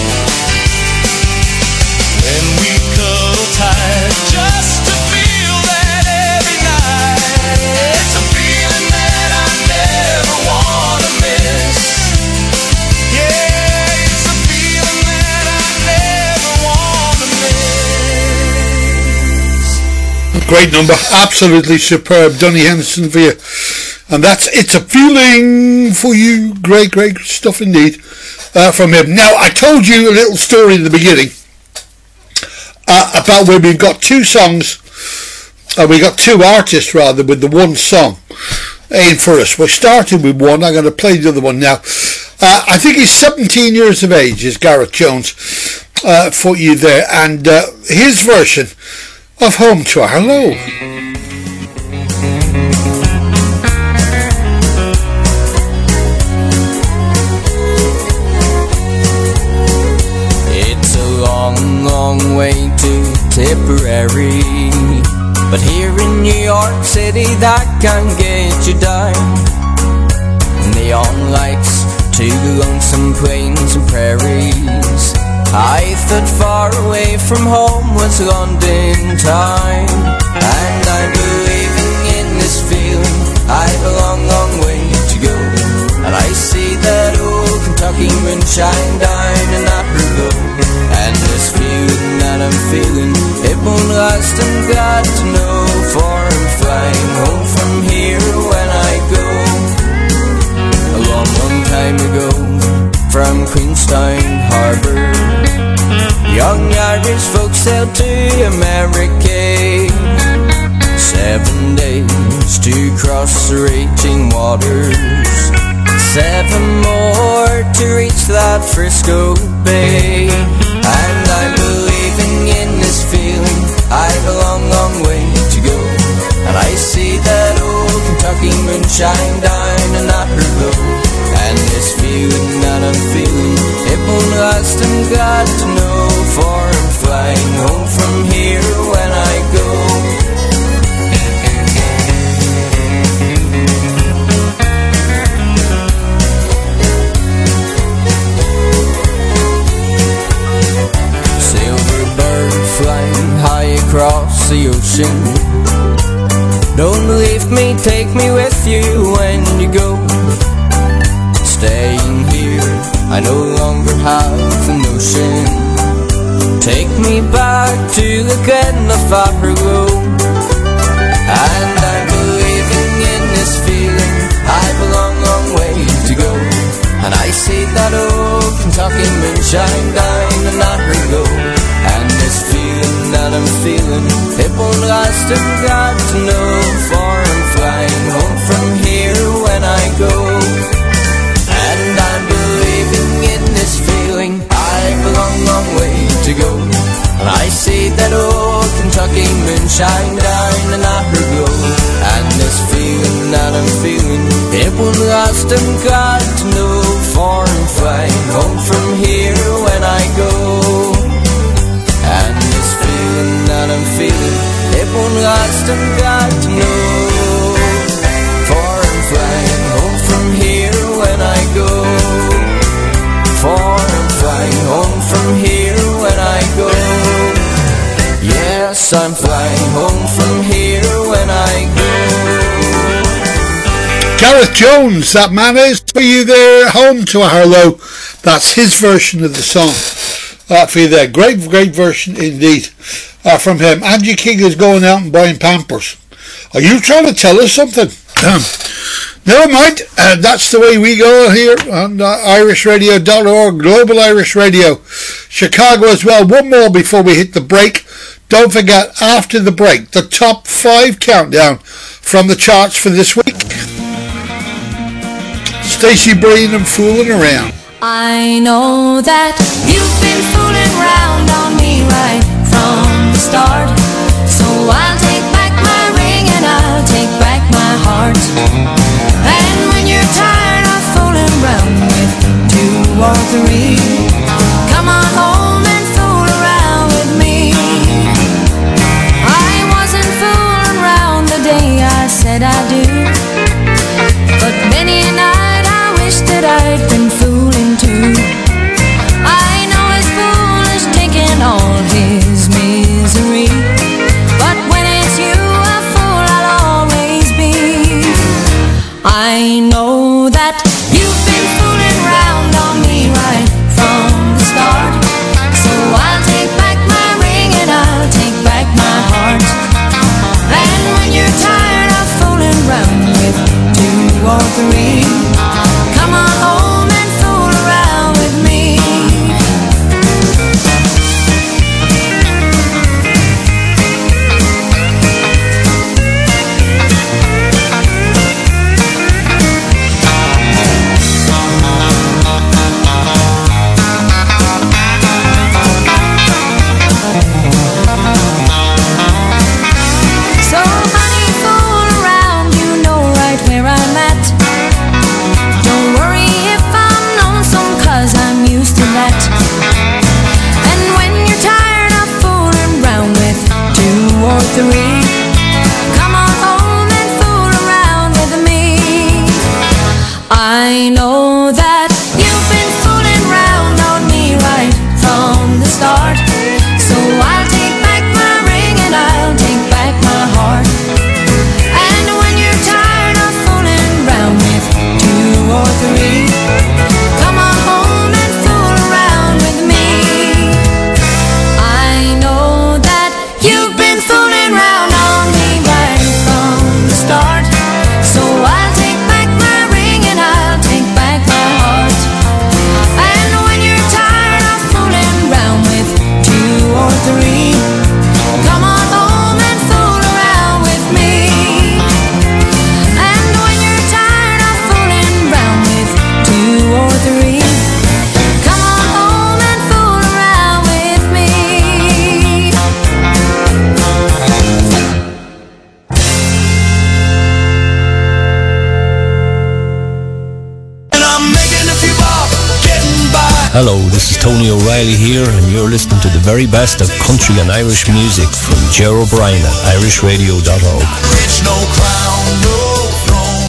When we cuddle tight just to feel that every night, it's a feeling that I never want to miss. Yeah, it's a feeling that I never want to miss. Great number, absolutely superb. Donny Henderson for you. And that's It's a Feeling for You. Great, great stuff indeed from him. Now, I told you a little story in the beginning about where we've got two songs, we got two artists rather, with the one song in for us. We're starting with one. I'm going to play the other one now. I think he's 17 years of age, is Gareth Jones, for you there. And his version of Home to Our Hello. It's a long, long way to Tipperary, but here in New York City that can get you down. Neon lights to the lonesome plains and prairies. I thought far away from home was London town, and I'm believing in this feeling. I've a long, long way to go, and I see that old Kentucky moonshine down in Apperlow. And this feeling that I'm feeling, it won't last, I'm glad to know, for I'm flying home from here when I go. A long, long time ago, from Queenstown Harbour, young Irish folks sailed to America. 7 days to cross the raging waters, 7 more to reach that Frisco Bay. And I'm believing in this feeling. I've a long, long way to go, and I see that old Kentucky moonshine down in Apperlow. And this feeling that I'm feeling, it won't last, I'm glad to know, for I'm flying home from here when I go. Silver bird flying high across the ocean, don't leave me, take me with you when you go. Staying here, I no longer have the notion. Take me back to the Glen of Apperlow. And I'm believing in this feeling. I've a long, long way to go, and I see that old Kentucky moonshine down in Apperlow. And this feeling that I'm feeling, it won't last, I'm glad to know, for I'm flying home from here when I go. And I'm believing in this feeling. I've a long, long way to go, and I see that old Kentucky moonshine down in Apperlow. And this feeling that I'm feeling, it won't last, I'm glad to know, for I'm flying home from here when I go. And this feeling that I'm feeling, it won't last, I'm glad to know, for I'm flying home from here when I go. For I'm flying home from here when I go. Yes, I'm flying home from here when I go. Gareth Jones, that man is for you there. Home to a Harlow. That's his version of the song. for you there. Great version indeed from him. Angie King is going out and buying Pampers. Are you trying to tell us something? Never mind. That's the way we go here on irishradio.org, Global Irish Radio, Chicago as well. One more before we hit the break. Don't forget, after the break, the top 5 countdown from the charts for this week. Stacey Breen and Fooling Around. I know that you've been fooling around on me right from the start. So I'll take back my ring and I'll take back my heart. And when you're tired of fooling around with 2 or 3, come on home and fool around with me. I wasn't fooling around the day I said I do, but many a night I wish that I'd been fooling too. I know it's foolish taking all his misery, but when it's you, a fool I'll always be. I know that you've been fooling around on me right from the start. So I'll take back my ring and I'll take back my heart. And when you're tired of fooling around with 2 or 3, come on home and fool around with me. So honey, fool around, you know right where I'm at. Don't worry if I'm lonesome, 'cause I'm used to that. And when you're tired of fooling around with 2 or 3, come on home and fool around with me. I know that you've been fooling around on me right from the start. So I'll take back my ring and I'll take back my heart. And when you're tired of fooling around with 2 or 3, come on home and fool around with me. I know that you've been fooling around on me right from the start. So I'll take back my ring and I'll take back my heart. And when you're tired of fooling around with 2 or 3, come on home and fool around with me. And when you're tired of fooling around with 2 or 3, come on home and fool around with me. And I'm making a few bob, getting by. Hello, this is Tony O'Reilly here, and you're listening to the very best of country and Irish music from Ger O'Brien at irishradio.org. Rich, no crown, no throne.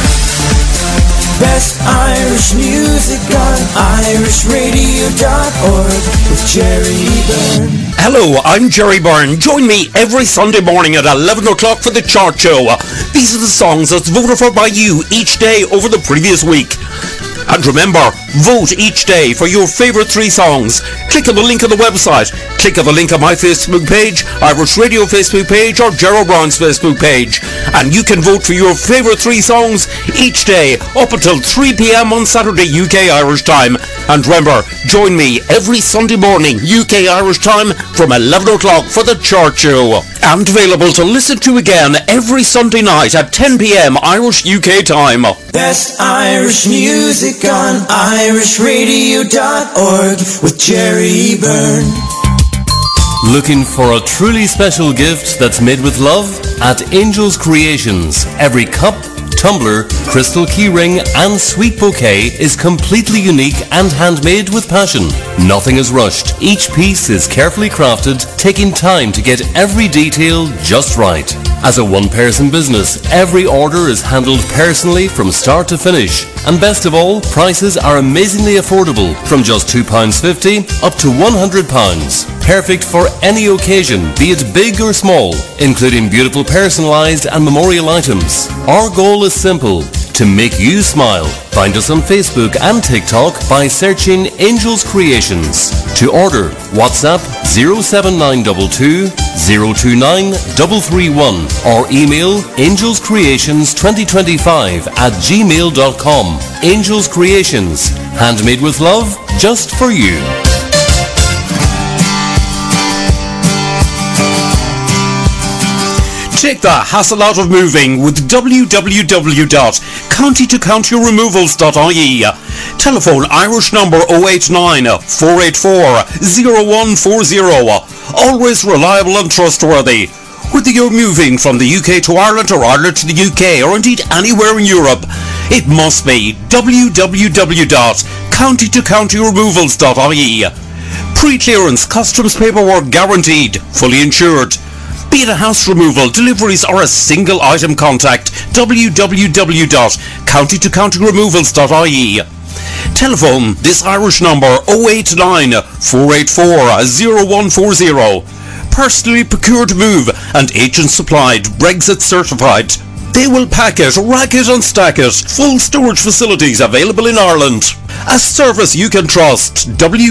Best Irish music on irishradio.org with Jerry Byrne. Hello, I'm Jerry Byrne. Join me every Sunday morning at 11 o'clock for the Chart Show. These are the songs that's voted for by you each day over the previous week. And remember, vote each day for your favourite 3 songs. Click on the link on the website. Click on the link on my Facebook page, Irish Radio Facebook page, or Ger O'Brien's Facebook page. And you can vote for your favourite 3 songs each day up until 3 p.m. on Saturday UK Irish time. And remember, join me every Sunday morning UK Irish time from 11 o'clock for the Chart Show. And available to listen to again every Sunday night at 10 p.m. Irish UK time. Best Irish music on irishradio.org with Jerry Byrne. Looking for a truly special gift that's made with love? At Angels Creations, every cup, tumbler, crystal keyring and sweet bouquet is completely unique and handmade with passion. Nothing is rushed. Each piece is carefully crafted, taking time to get every detail just right. As a one-person business, every order is handled personally from start to finish. And best of all, prices are amazingly affordable, from just £2.50 up to £100. Perfect for any occasion, be it big or small, including beautiful personalised and memorial items. Our goal is simple: to make you smile. Find us on Facebook and TikTok by searching Angels Creations. To order, WhatsApp 07922 029 331 or email angelscreations2025@gmail.com. Angels Creations, handmade with love, just for you. Take the hassle out of moving with www.countytocountyremovals.ie. Telephone Irish number 089 484 0140. Always reliable and trustworthy. Whether you're moving from the UK to Ireland or Ireland to the UK or indeed anywhere in Europe, it must be www.countytocountyremovals.ie. Pre-clearance customs paperwork guaranteed, fully insured. Be it a house removal, deliveries or a single item contact, www.countytocountyremovals.ie. Telephone this Irish number 089 484 0140. Personally procured move and agent supplied, Brexit certified. They will pack it, rack it and stack it. Full storage facilities available in Ireland. A service you can trust.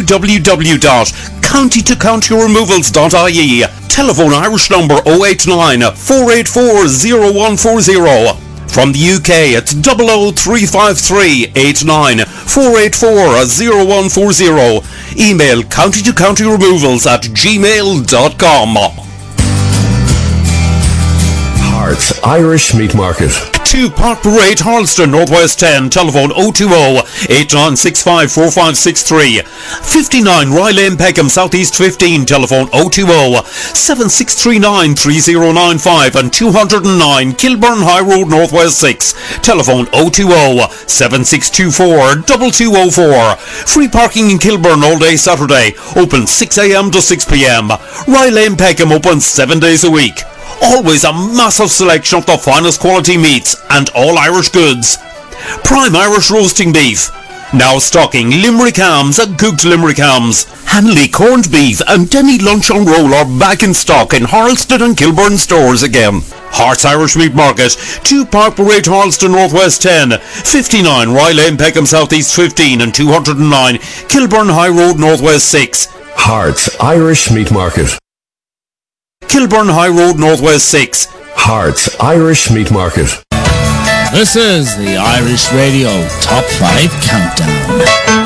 www.countytocountyremovals.ie. Telephone Irish number 089 484 0140. From the UK, it's 00353 89 484 0140. Email countytocountyremovals@gmail.com. Hearts Irish Meat Market. 2 Park Parade, Harleston, Northwest 10. Telephone 020-8965-4563. 59 Rye Lane, Peckham, Southeast 15. Telephone 020-7639-3095 and 209 Kilburn High Road, Northwest 6. Telephone 020-7624-2204. Free parking in Kilburn all day Saturday. Open 6 a.m. to 6 p.m. Rye Lane, Peckham, open 7 days a week. Always a massive selection of the finest quality meats and all Irish goods. Prime Irish roasting beef. Now stocking Limerick hams and cooked Limerick hams. Hanley corned beef and Denny lunch on roll are back in stock in Harleston and Kilburn stores again. Hearts Irish Meat Market, 2 Park Parade, Harleston, Northwest 10, 59 Rye Lane, Peckham, Southeast 15 and 209 Kilburn High Road, Northwest 6. Hearts Irish Meat Market. Kilburn High Road, Northwest 6. Hearts Irish Meat Market. This is the Irish Radio Top 5 Countdown.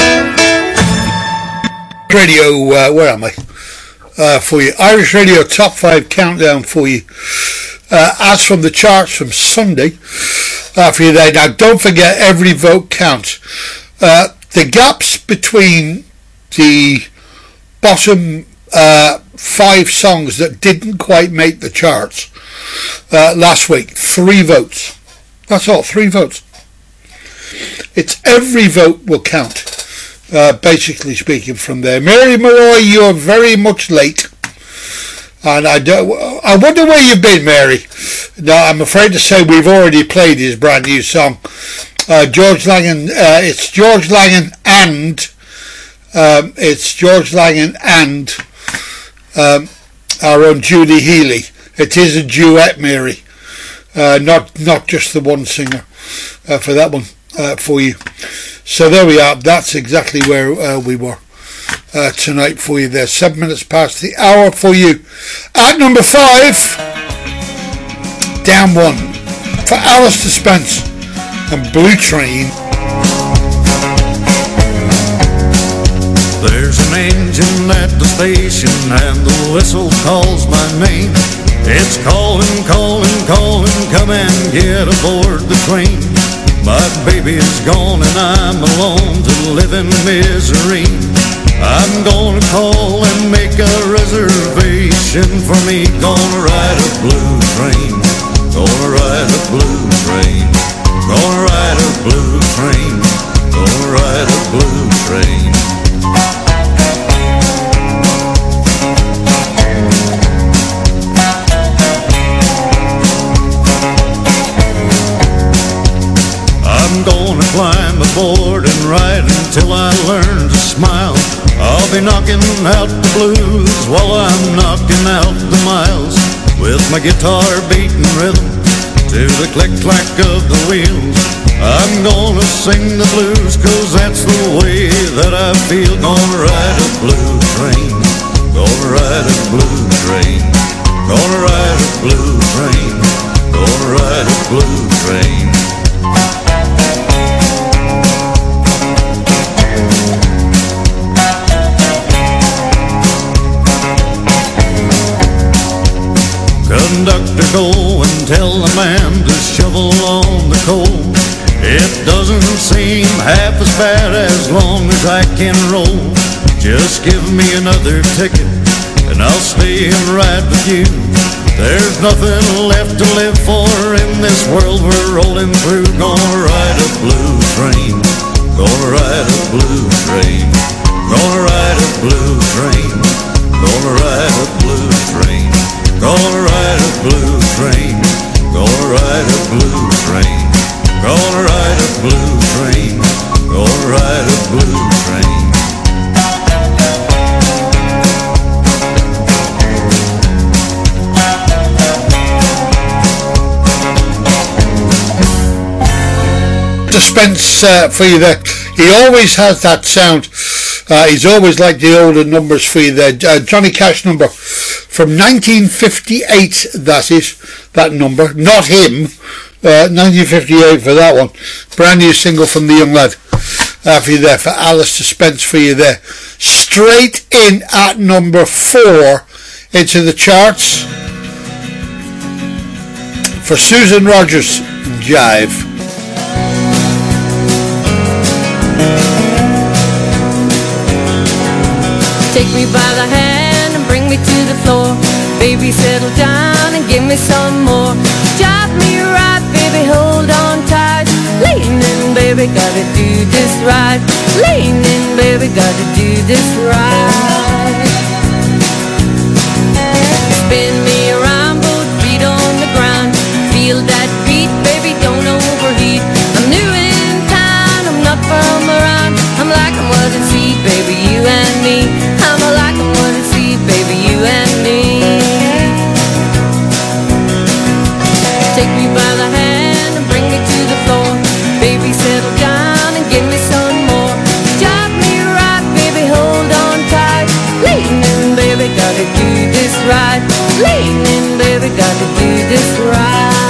Radio, where am I? For you. Irish Radio Top 5 Countdown for you. As from the charts from Sunday. For you there. Now, don't forget, every vote counts. The gaps between the bottom 5 songs that didn't quite make the charts last week, 3 votes. That's all, 3 votes. It's every vote will count, basically speaking, from there. Mary Malloy, you're very much late, and I wonder where you've been, Mary. No, I'm afraid to say we've already played his brand new song. George Langan. It's George Langan and our own Judy Healy. It is a duet, Mary, not just the one singer for that one for you. So there we are. That's exactly where we were tonight for you there. 7 minutes past the hour for you. At number 5, down 1 for Alistair Spence and Blue Train. There's an engine at the station and the whistle calls my name. It's calling, calling, calling, come and get aboard the train. My baby is gone and I'm alone to live in misery. I'm gonna call and make a reservation for me. Gonna ride a blue train, gonna ride a blue train, gonna ride a blue train, gonna ride a blue train. I'm gonna climb aboard and ride until I learn to smile. I'll be knocking out the blues while I'm knocking out the miles, with my guitar beating rhythm to the click-clack of the wheels. I'm gonna sing the blues, 'cause that's the way that I feel. Gonna ride a blue train, gonna ride a blue train, gonna ride a blue train, gonna ride a blue train. Conductor, go and tell the man to shovel on the coal. It doesn't seem half as bad as long as I can roll. Just give me another ticket and I'll stay and ride with you. There's nothing left to live for in this world we're rolling through. Gonna ride a blue train, gonna ride a blue train, gonna ride a blue train, gonna ride a blue train, gonna ride a blue train, gonna ride a blue train, gonna ride a blue train, gonna ride a blue train. To Spence for you there. He always has that sound. He's always like the older numbers for you there. Johnny Cash number from 1958, that is, that number. Not him. 1958 for that one. Brand new single from the young lad. For you there, for Alistair Spence for you there. Straight in at number 4 into the charts for Susan Rogers, Jive. Take me by the hand and bring me to the floor. Baby, settle down and give me some more. Drive me right, baby, hold on tight. Lean in, baby, gotta do this right. Lean in, baby, gotta do this right. Spin me around, both feet on the ground. Feel that beat, baby, don't overheat. I'm new in town, I'm not from around. I'm like I'm what I see, baby, you and me. I'm like I'm what I see, baby, you and me. Take me by the hand and bring me to the floor. Baby, settle down and give me some more. Drive me right, baby, hold on tight. Lean in, baby, gotta do this right. Lean in, baby, gotta do this right.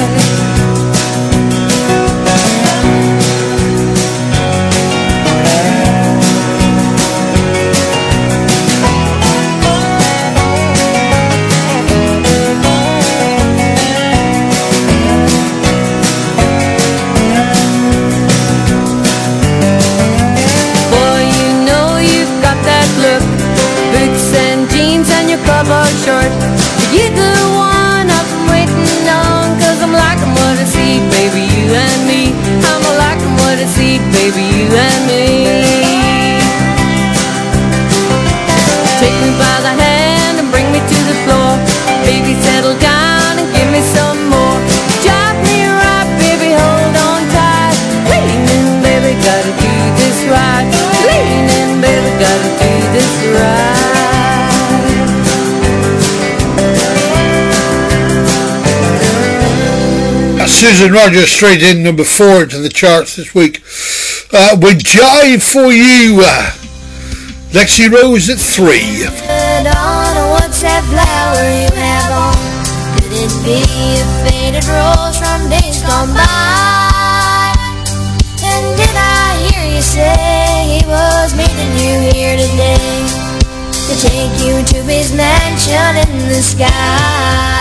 Short. You're the one I've been waiting on. 'Cause I'm liking what I see, baby, you and me. I'm liking what I see, baby, you and me. Take me by the hand and bring me to the floor. Baby, settle down and give me some more. Drive me right, baby, hold on tight. Lean in, baby, gotta do this right. Lean in, baby, gotta do this right. Susan Rogers straight in number 4 into the charts this week with Jive for You. Lexi Rose at 3. What's that flower you have on? Could it be a faded rose from days gone by? And did I hear you say he was meeting you here today to take you to his mansion in the sky?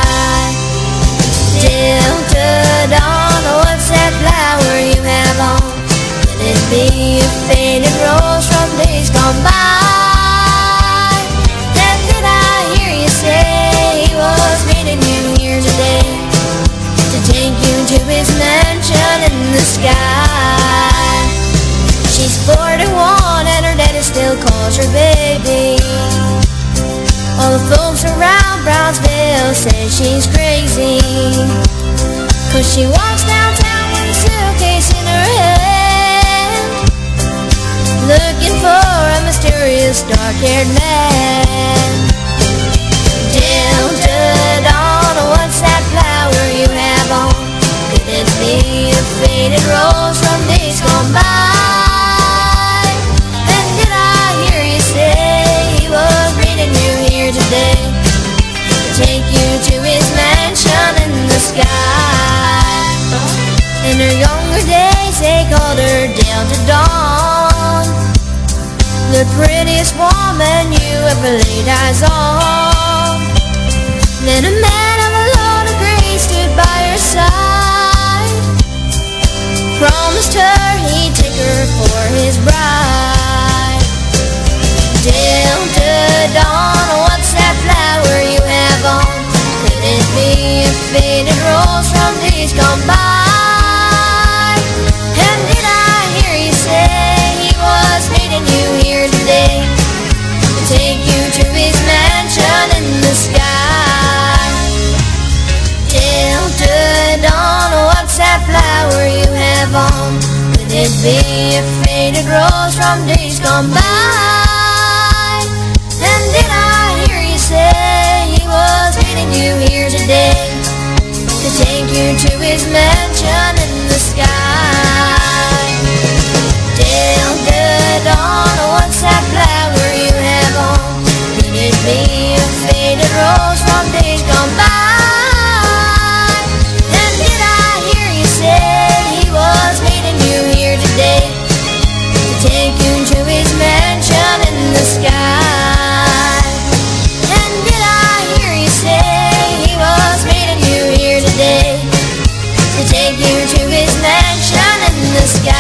Delta Dawn, what's that flower you have on? Could it be a faded rose from days gone by? Then did I hear you say he was meeting you here today to take you to his mansion in the sky? She's 41 and her daddy still calls her baby. All the folks around Brownsville say she's crazy, 'cause she walks downtown with a suitcase in her hand, looking for a mysterious dark-haired man. Delta Dawn, what's that flower you have on? Could it be a faded rose you to his mansion in the sky. In her younger days they called her Delta Dawn, the prettiest woman you ever laid eyes on. Then a man of a lot of grace stood by her side, promised her he'd take her for his bride. Delta Dawn, what's that flower you have on? Could it be a faded rose from days gone by? And did I hear you say he was meeting you here today to take you to his mansion in the sky? Delta Dawn, what's that flower you have on? Could it be a faded rose from days gone by? And did I hear you say he was meeting you here today to take you to his mansion in the sky? Delta Dawn, what's that flower you have on? Could it be a faded rose from days gone by? And did I hear you say he was meeting you here today to take you to his mansion in the sky? And did I hear you say he was meeting you here today to take you to his mansion in the sky?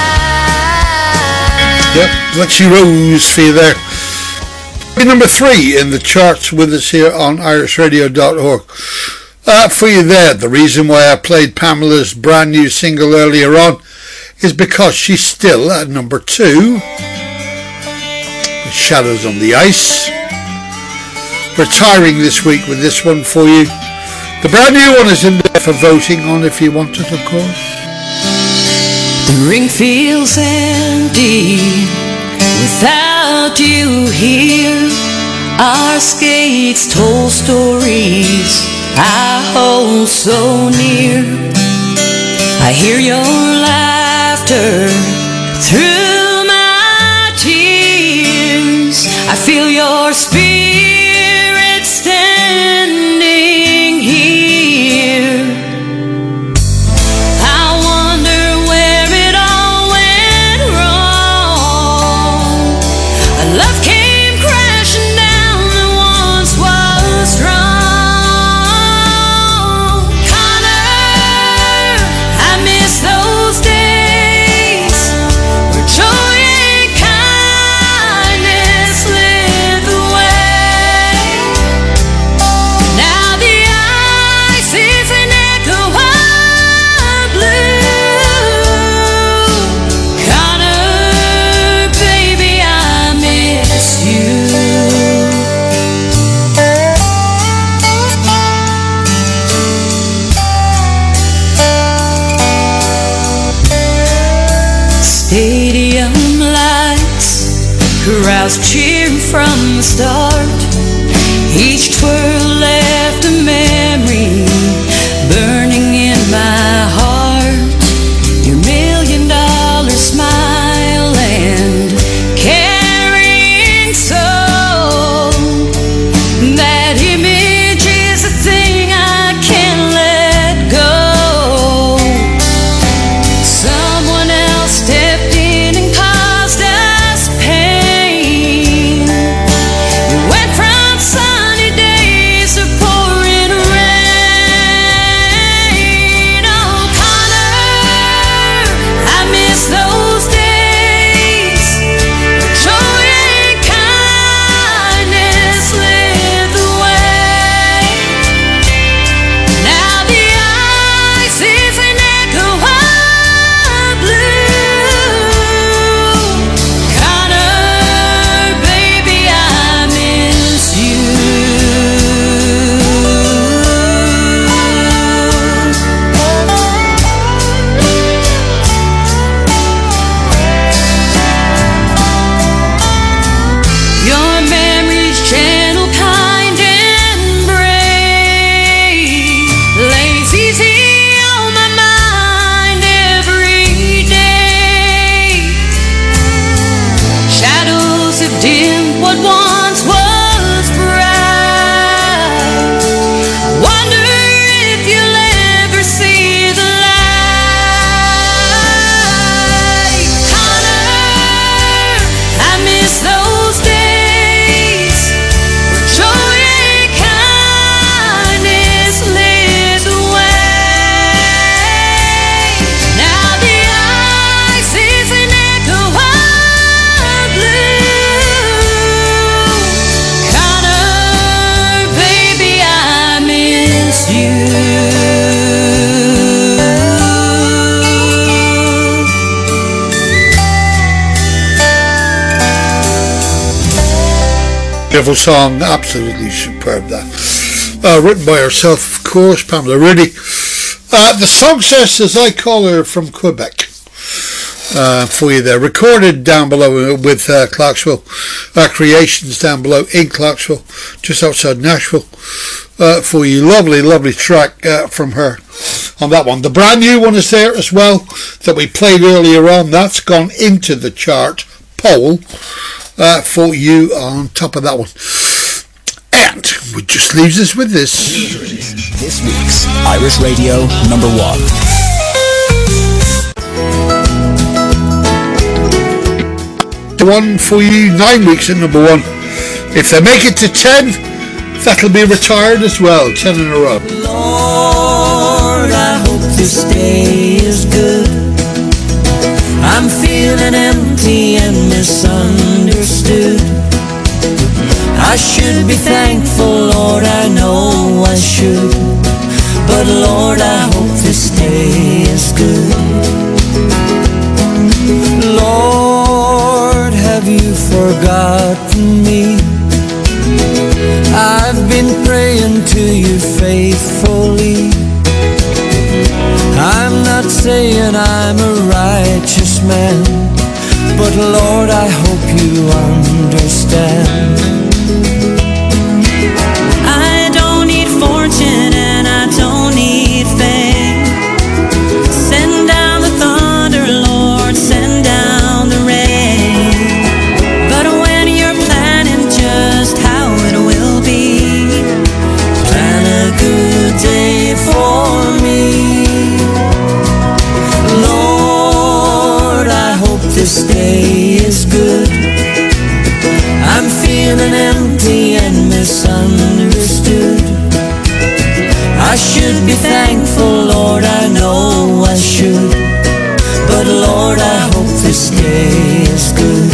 Yep, Lexi Rose for you there. Number 3 in the charts with us here on irishradio.org. For you there, the reason why I played Pamela's brand new single earlier on is because she's still at number 2 with Shadows on the Ice. Retiring this week with this one for you. The brand new one is in there for voting on if you want it, of course. The ring feels empty without you here. Our skates told stories I hold so near. I hear your laughter through my tears. I feel your spirit standing here. I wonder where it all went wrong. A love came crashing down that once was strong. Connor, I miss those days where joy and kindness lit the way. Now the ice is an echo of blue. Connor, baby, I miss you. Stadium lights, crowds cheering from the start. Each twirl left a memory burning in my heart. Your $1,000,000 smile and caring soul. That image is a thing I can't let go. Someone else stepped in and caused us pain. We went from sunny days to Beautiful song, absolutely superb that. Written by herself, of course, Pamela Rooney. The songstress, as I call her, from Quebec. For you there. Recorded down below with Clarksville Creations down below in Clarksville, just outside Nashville. For you, lovely track from her on that one. The brand new one is there as well that we played earlier on. That's gone into the chart poll for you on top of that one. And we just leaves us with this. This week's Irish Radio number 1. The one for you, 9 weeks at number 1. If they make it to 10, that'll be retired as well, 10 in a row. Lord, I hope this day is good. I'm feeling empty and misunderstood. I should be thankful, Lord, I know I should. But Lord, I hope this day is good. Lord, have you forgotten me? I've been praying to you faithfully. I'm not saying I'm a righteous man, but Lord, I hope you understand. I don't need fortune and I don't need fame. Send down the thunder, Lord, send down the rain. But when you're planning just how it will be, plan a good day for me. Lord, I hope this day is good. I'm feeling empty and misunderstood. I should be thankful, Lord, I know I should. But Lord, I hope this day is good.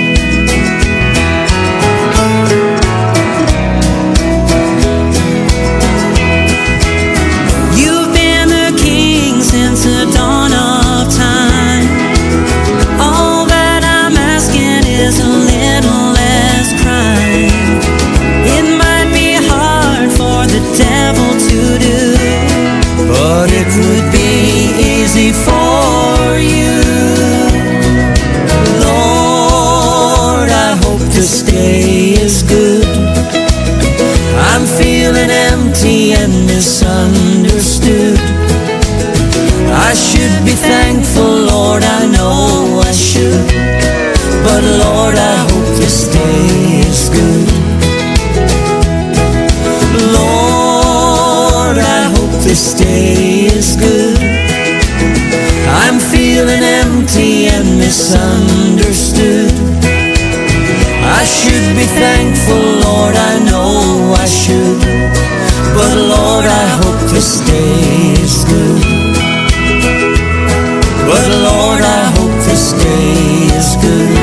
You've been the king since the dawn of time. All that I'm asking is a little less crime. It might be hard for the devil to do, but it would be easy for you. Lord, I hope this day is good. I'm feeling empty and misunderstood. I should be thankful, Lord, I know I should. But Lord, I hope this day is good. Lord, I hope this day is good. I'm feeling empty and misunderstood. I should be thankful, Lord, I know I should. But Lord, I hope this day is good. But Lord, I hope this day is good.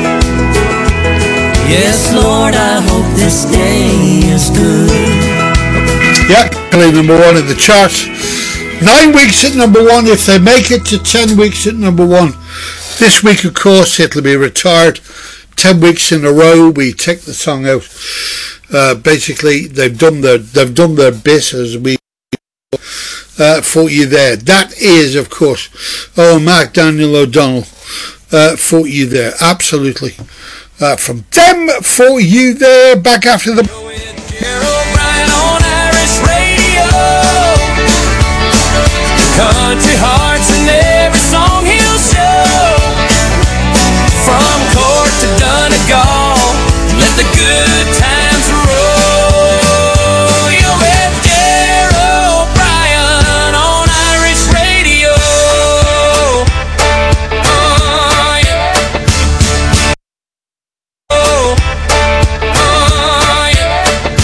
Yes, Lord, I hope this day is good. Yeah, play number 1 in the charts. 9 weeks at number 1. If they make it to 10 weeks at number 1, this week, of course, it'll be retired. 10 weeks in a row, we take the song out. Basically, they've done their bit as we for you there. That is, of course, Mark Daniel O'Donnell for you there. Absolutely. From them for you there. Back after the... Country hearts in every song he'll show. From Cork to Donegal, let the good times roll. You're with Gerald O'Brien on Irish Radio. Oh, yeah. Oh, yeah.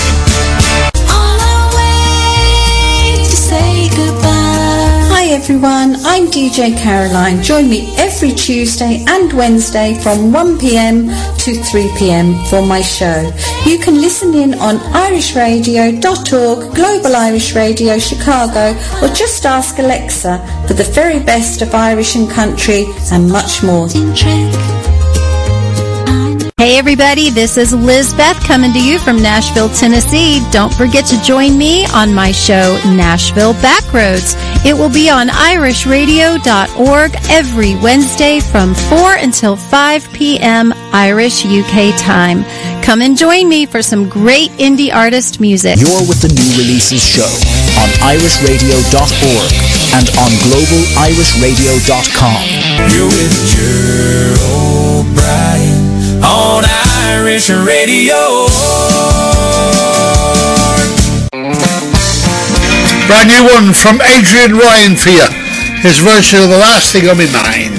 DJ Caroline. Join me every Tuesday and Wednesday from 1pm to 3pm for my show. You can listen in on irishradio.org, Global Irish Radio Chicago, or just ask Alexa for the very best of Irish and country and much more. Hey everybody, this is Lizbeth coming to you from Nashville, Tennessee. Don't forget to join me on my show, Nashville Backroads. It will be on irishradio.org every Wednesday from 4 until 5 p.m. Irish UK time. Come and join me for some great indie artist music. You're with the New Releases Show on irishradio.org and on globalirishradio.com. You're with Gerald O'Brien on Irish Radio. Brand new one from Adrian Ryan for you. His version of The Last Thing on My Mind.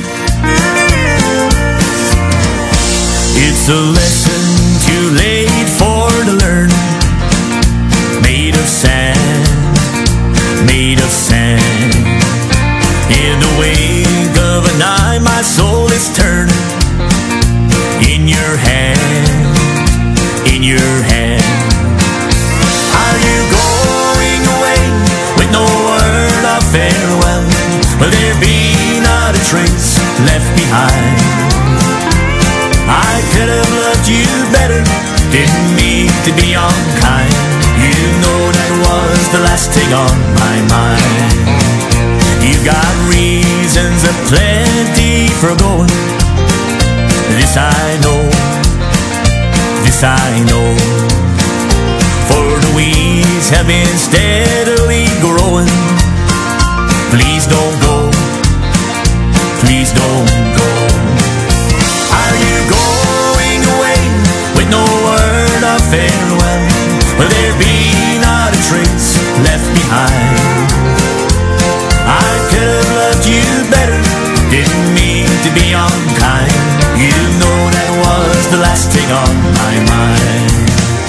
It's a lesson too late for to learn. Made of sand, made of sand. In the wake of a night, my soul is turning. In your hand, in your hand. Are you going away with no word of farewell? Will there be not a trace left behind? I could have loved you better, didn't mean to be unkind. You know that was the last thing on my mind. You got reasons aplenty for going. This I know, this I know. For the weeds have been steadily growing. Please don't go, please don't go. Are you going away with no word of farewell? Will there be not a trace left behind? I could have loved you better, didn't mean to be unkind. You know that was the last thing on my mind.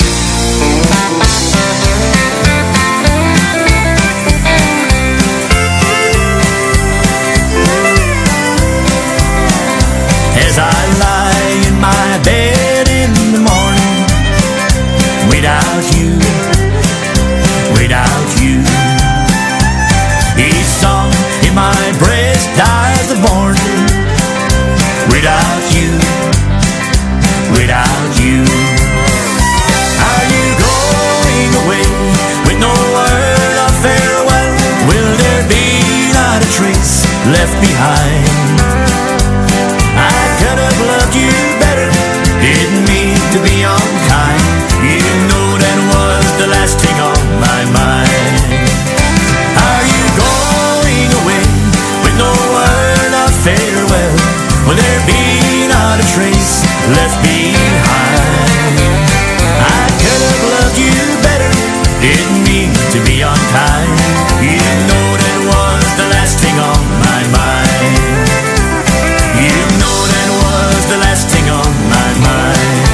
As I lie in my bed in the morning, without you, without you, each song in my breast dies of mourning. Without you, without you. Are you going away with no word of farewell? Will there be not a trace left behind? I could have loved you better, didn't mean to be unkind. You know that was the last thing on my mind. Are you going away with no word of farewell? Will there be not a trace left behind? I could have loved you better, didn't mean to be unkind. You know that was the last thing on my mind. You know that was the last thing on my mind.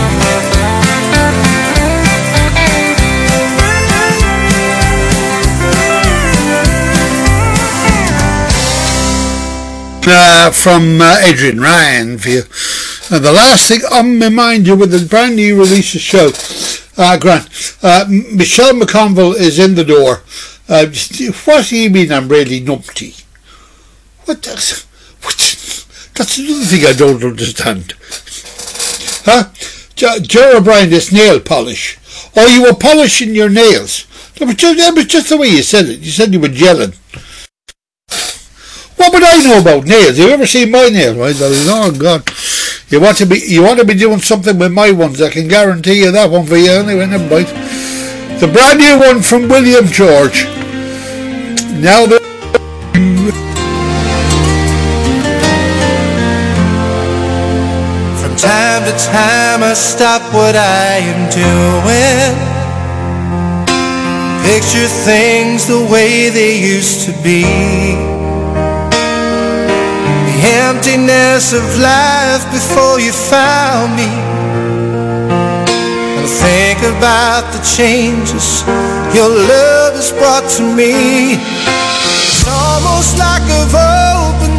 From Adrian Ryan for you. The last thing on my mind, you with the brand new Releases Show. Grant, Michelle McConville is in the door. What do you mean I'm really numpty? What? That's another thing I don't understand. Huh? Ger O'Brien, this nail polish. Oh, you were polishing your nails. That was just the way you said it. You said you were gelling. What would I know about nails? You ever seen my nails? Oh God! You want to be doing something with my ones? I can guarantee you that one for you. Anyway, never mind. The brand new one from William George. Now the. From time to time, I stop what I am doing. Picture things the way they used to be. Emptiness of life before you found me, and think about the changes your love has brought to me. It's almost like I've opened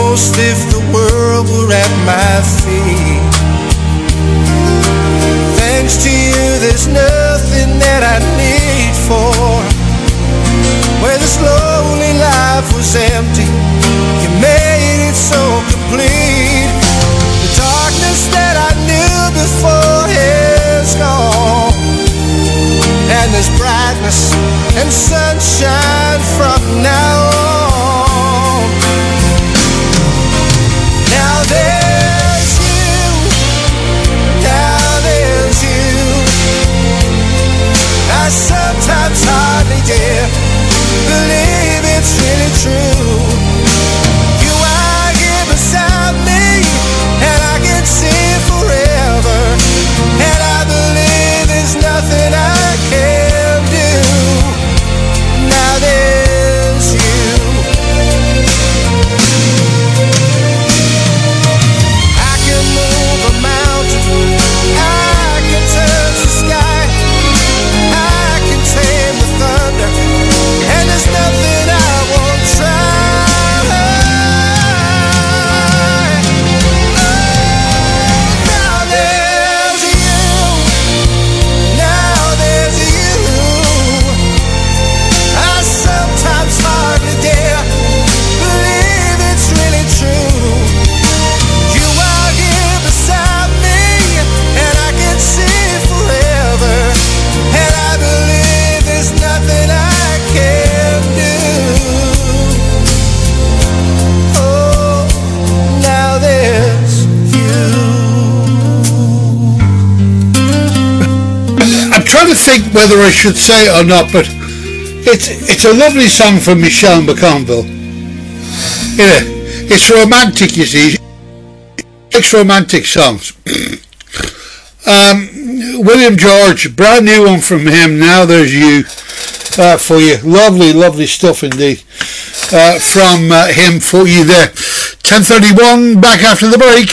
almost if the world were at my feet. Thanks to you, there's nothing that I need for. Where this lonely life was empty, you made it so complete. The darkness that I knew before is gone, and there's brightness and sunshine from now on. Now there's you, now there's you. I sometimes hardly dare believe it's really true. You are here beside me, and I can see forever, and I believe there's nothing I can do. Now there's you. I can move a mountain, I can touch the sky, I can tame the thunder, and there's nothing I won't try. Now there's you, now there's you. I sometimes hardly dare believe it's really true. You are here beside me, and I can see forever, and I believe there's nothing I can do. Oh, now there's you. I'm trying to think whether I should say it or not, but it's a lovely song from Michelle McConville. It's romantic, you see. She likes romantic songs. William George, brand new one from him, Now There's You, for you. Lovely, lovely stuff indeed from him for you there. 10:31, back after the break.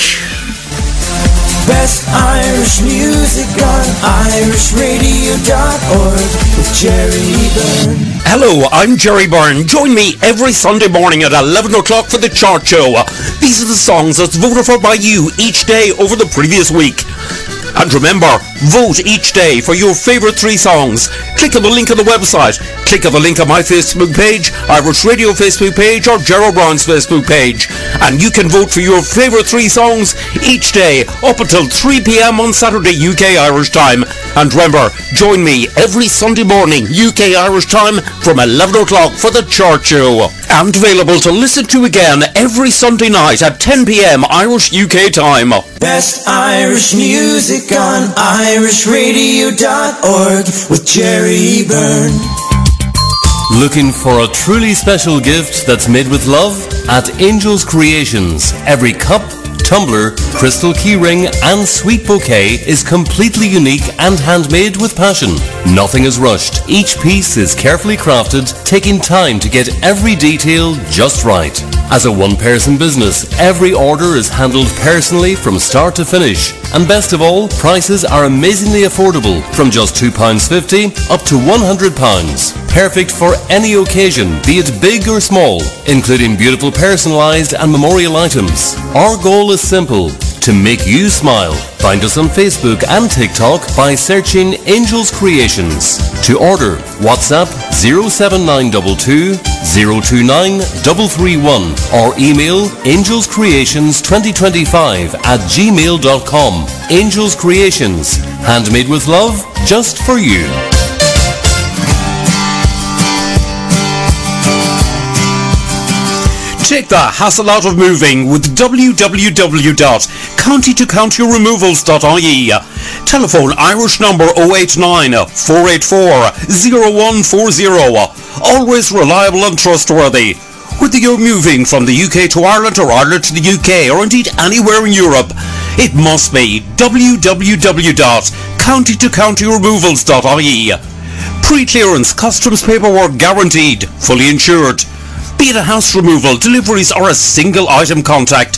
Best Irish music on irishradio.org with Jerry Byrne. Hello, I'm Jerry Byrne. Join me every Sunday morning at 11 o'clock for the chart show. These are the songs that's voted for by you each day over the previous week. And remember, vote each day for your favourite 3 songs. Click on the link on the website. Click on the link on my Facebook page, Irish Radio Facebook page, or Gerald Brown's Facebook page. And you can vote for your favourite 3 songs each day up until 3 p.m. on Saturday UK Irish time. And remember, join me every Sunday morning UK Irish time from 11 o'clock for the chart show. And available to listen to again every Sunday night at 10 p.m. Irish UK time. Best Irish music on irishradio.org with Jerry Byrne. Looking for a truly special gift that's made with love? At Angels Creations, every cup, tumbler, crystal keyring and sweet bouquet is completely unique and handmade with passion. Nothing is rushed. Each piece is carefully crafted, taking time to get every detail just right. As a one-person business, every order is handled personally from start to finish. And best of all, prices are amazingly affordable, from just £2.50 up to £100. Perfect for any occasion, be it big or small, including beautiful personalised and memorial items. Our goal is simple: to make you smile. Find us on Facebook and TikTok by searching Angels Creations. To order, WhatsApp 07922 029 331 or email angelscreations2025@gmail.com. Angels Creations, handmade with love, just for you. Take the hassle out of moving with www.countytocountyremovals.ie. Telephone Irish number 089 484 0140. Always reliable and trustworthy. Whether you're moving from the UK to Ireland or Ireland to the UK or indeed anywhere in Europe, it must be www.countytocountyremovals.ie. Pre-clearance customs paperwork guaranteed, fully insured. Be it a house removal, deliveries or a single item contact,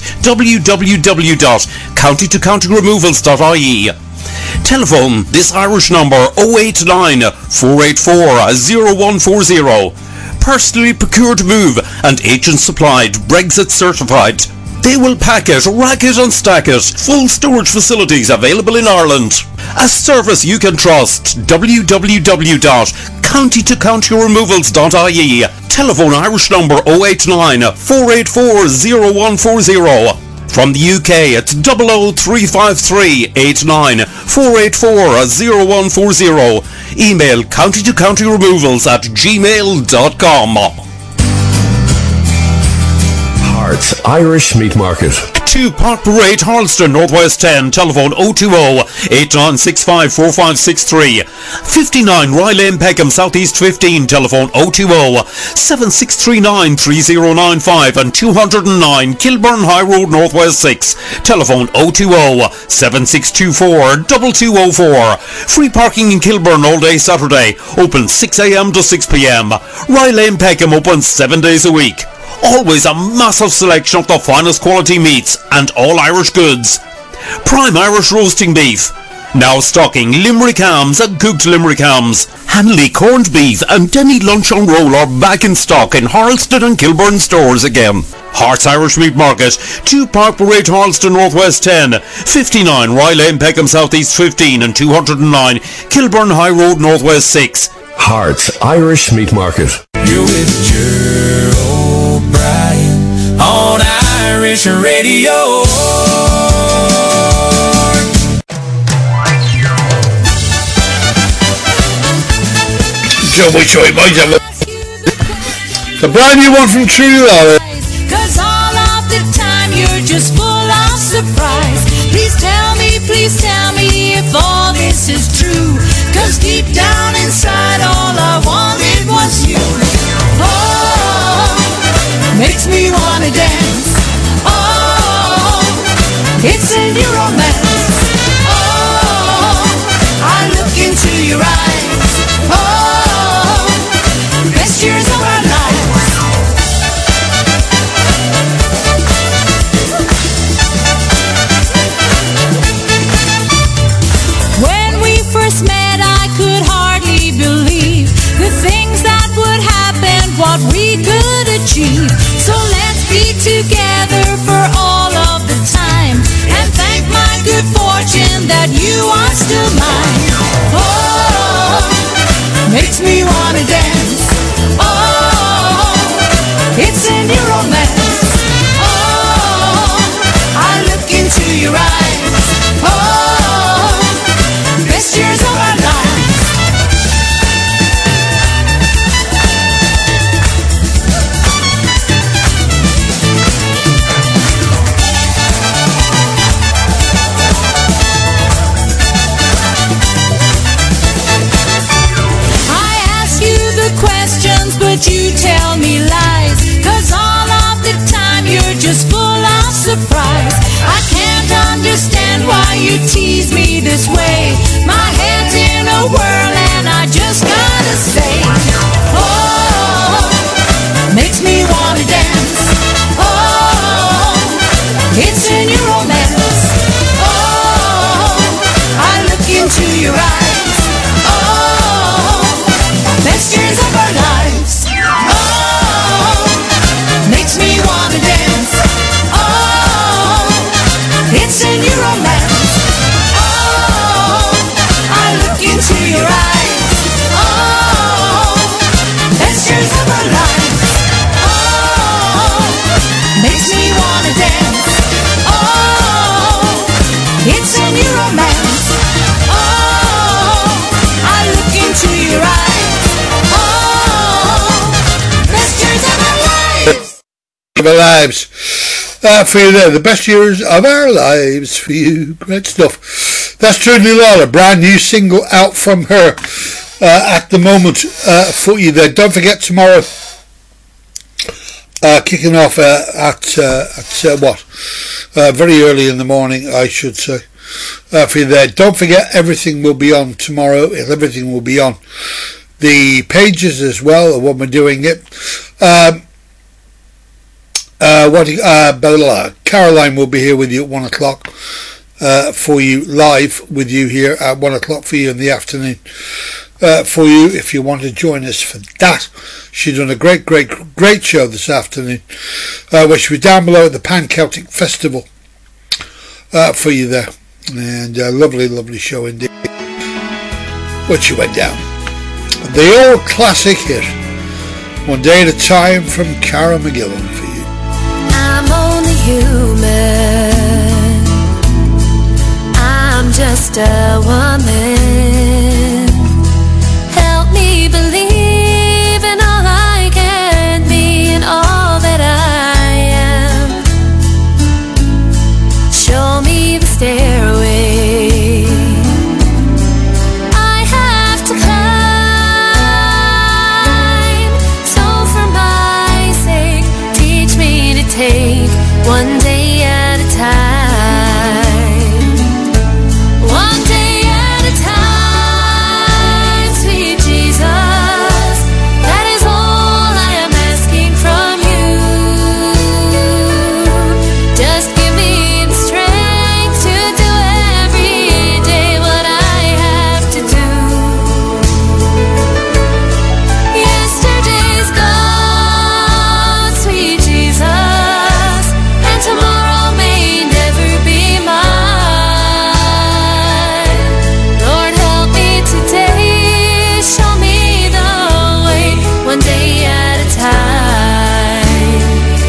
www.countytocountyremovals.ie. Telephone this Irish number 089 484 0140. Personally procured move and agent supplied, Brexit certified. They will pack it, rack it and stack it. Full storage facilities available in Ireland. A service you can trust. www.countytocountyremovals.ie. Telephone Irish number 089 484 0140. From the UK, it's 00353 89 484 0140. Email countytocountyremovals@gmail.com. Hearts Irish Meat Market. 2 Park Parade, Harleston, Northwest 10. Telephone 020-8965-4563. 59 Rye Lane, Peckham, Southeast 15. Telephone 020-7639-3095 and 209 Kilburn High Road, Northwest 6. Telephone 020-7624-2204. Free parking in Kilburn all day Saturday. Open 6 a.m. to 6 p.m. Rye Lane, Peckham open 7 days a week. Always a massive selection of the finest quality meats and all Irish goods. Prime Irish roasting beef. Now stocking Limerick hams and cooked Limerick hams. Hanley corned beef and Denny lunch and roll are back in stock in Harleston and Kilburn stores again. Hearts Irish Meat Market, 2 Park Parade, Harleston, Northwest 10, 59 Rye Lane, Peckham, Southeast 15 and 209 Kilburn High Road, Northwest 6. Hearts Irish Meat Market. You're with Gerald Bryan on Irish Radio. The brand new one from True Love. Cause all of the time you're just full of surprise. Please tell me if all this is true. Cause deep down inside all I wanted was you. Oh, makes me wanna dance. Oh, it's a new romance. Oh, I look into your eyes. Oh, best years of our lives. When we first met, I could hardly believe the things that would happen, what we could achieve. So let's be together for all of the time, and thank my good fortune that you are still mine. Oh, makes me wanna dance. Oh, it's a new romance. Oh, I look into your eyes. Oh, best years of our lives. Questions, but you tell me lies. Cause all of the time you're just full of surprise. I can't understand why you tease me this way. My head's in a whirl and I just gotta say, oh, makes me wanna dance. Oh, it's a new romance. Oh, I look into your eyes. Oh, best years of our lives. Oh, makes me wanna dance. Oh, it's a new romance. Oh, I look into your eyes. Oh, best years of our lives. Oh, makes me wanna dance. Oh, it's a new romance. Oh, I look into your eyes. Of our lives for you there, the best years of our lives for you. Great stuff. That's Trudy Lawler, brand new single out from her at the moment for you there. Don't forget tomorrow, kicking off at what? Very early in the morning, I should say. For you there. Don't forget, everything will be on tomorrow. Everything will be on the pages as well when we're doing it. Caroline will be here with you at 1 o'clock for you, live with you here at 1 o'clock for you in the afternoon. for you if you want to join us for that. She's done a great show this afternoon, which will be down below at the Pan Celtic Festival for you there. And a lovely show indeed, which she went down. The old classic hit, One Day at a Time, from Cara McGillan for you. I'm only human, I'm just a woman. Help me believe in all I can be and all that I am. Show me the stairway I have to climb. So for my sake, teach me to take one day at a time. One day at a time, sweet Jesus. That is all I am asking from you. Just give me the strength to do every day what I have to do. Yesterday's gone, sweet Jesus, and tomorrow may never be mine. Lord, help me today, show me the way, one day at a time.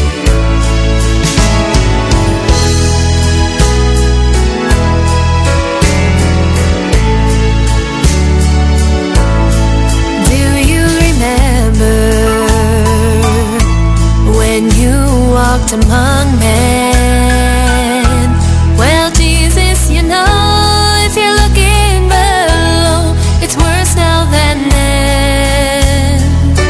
Do you remember when you walked among men? Well, Jesus, you know, if you're looking below, it's worse now than then.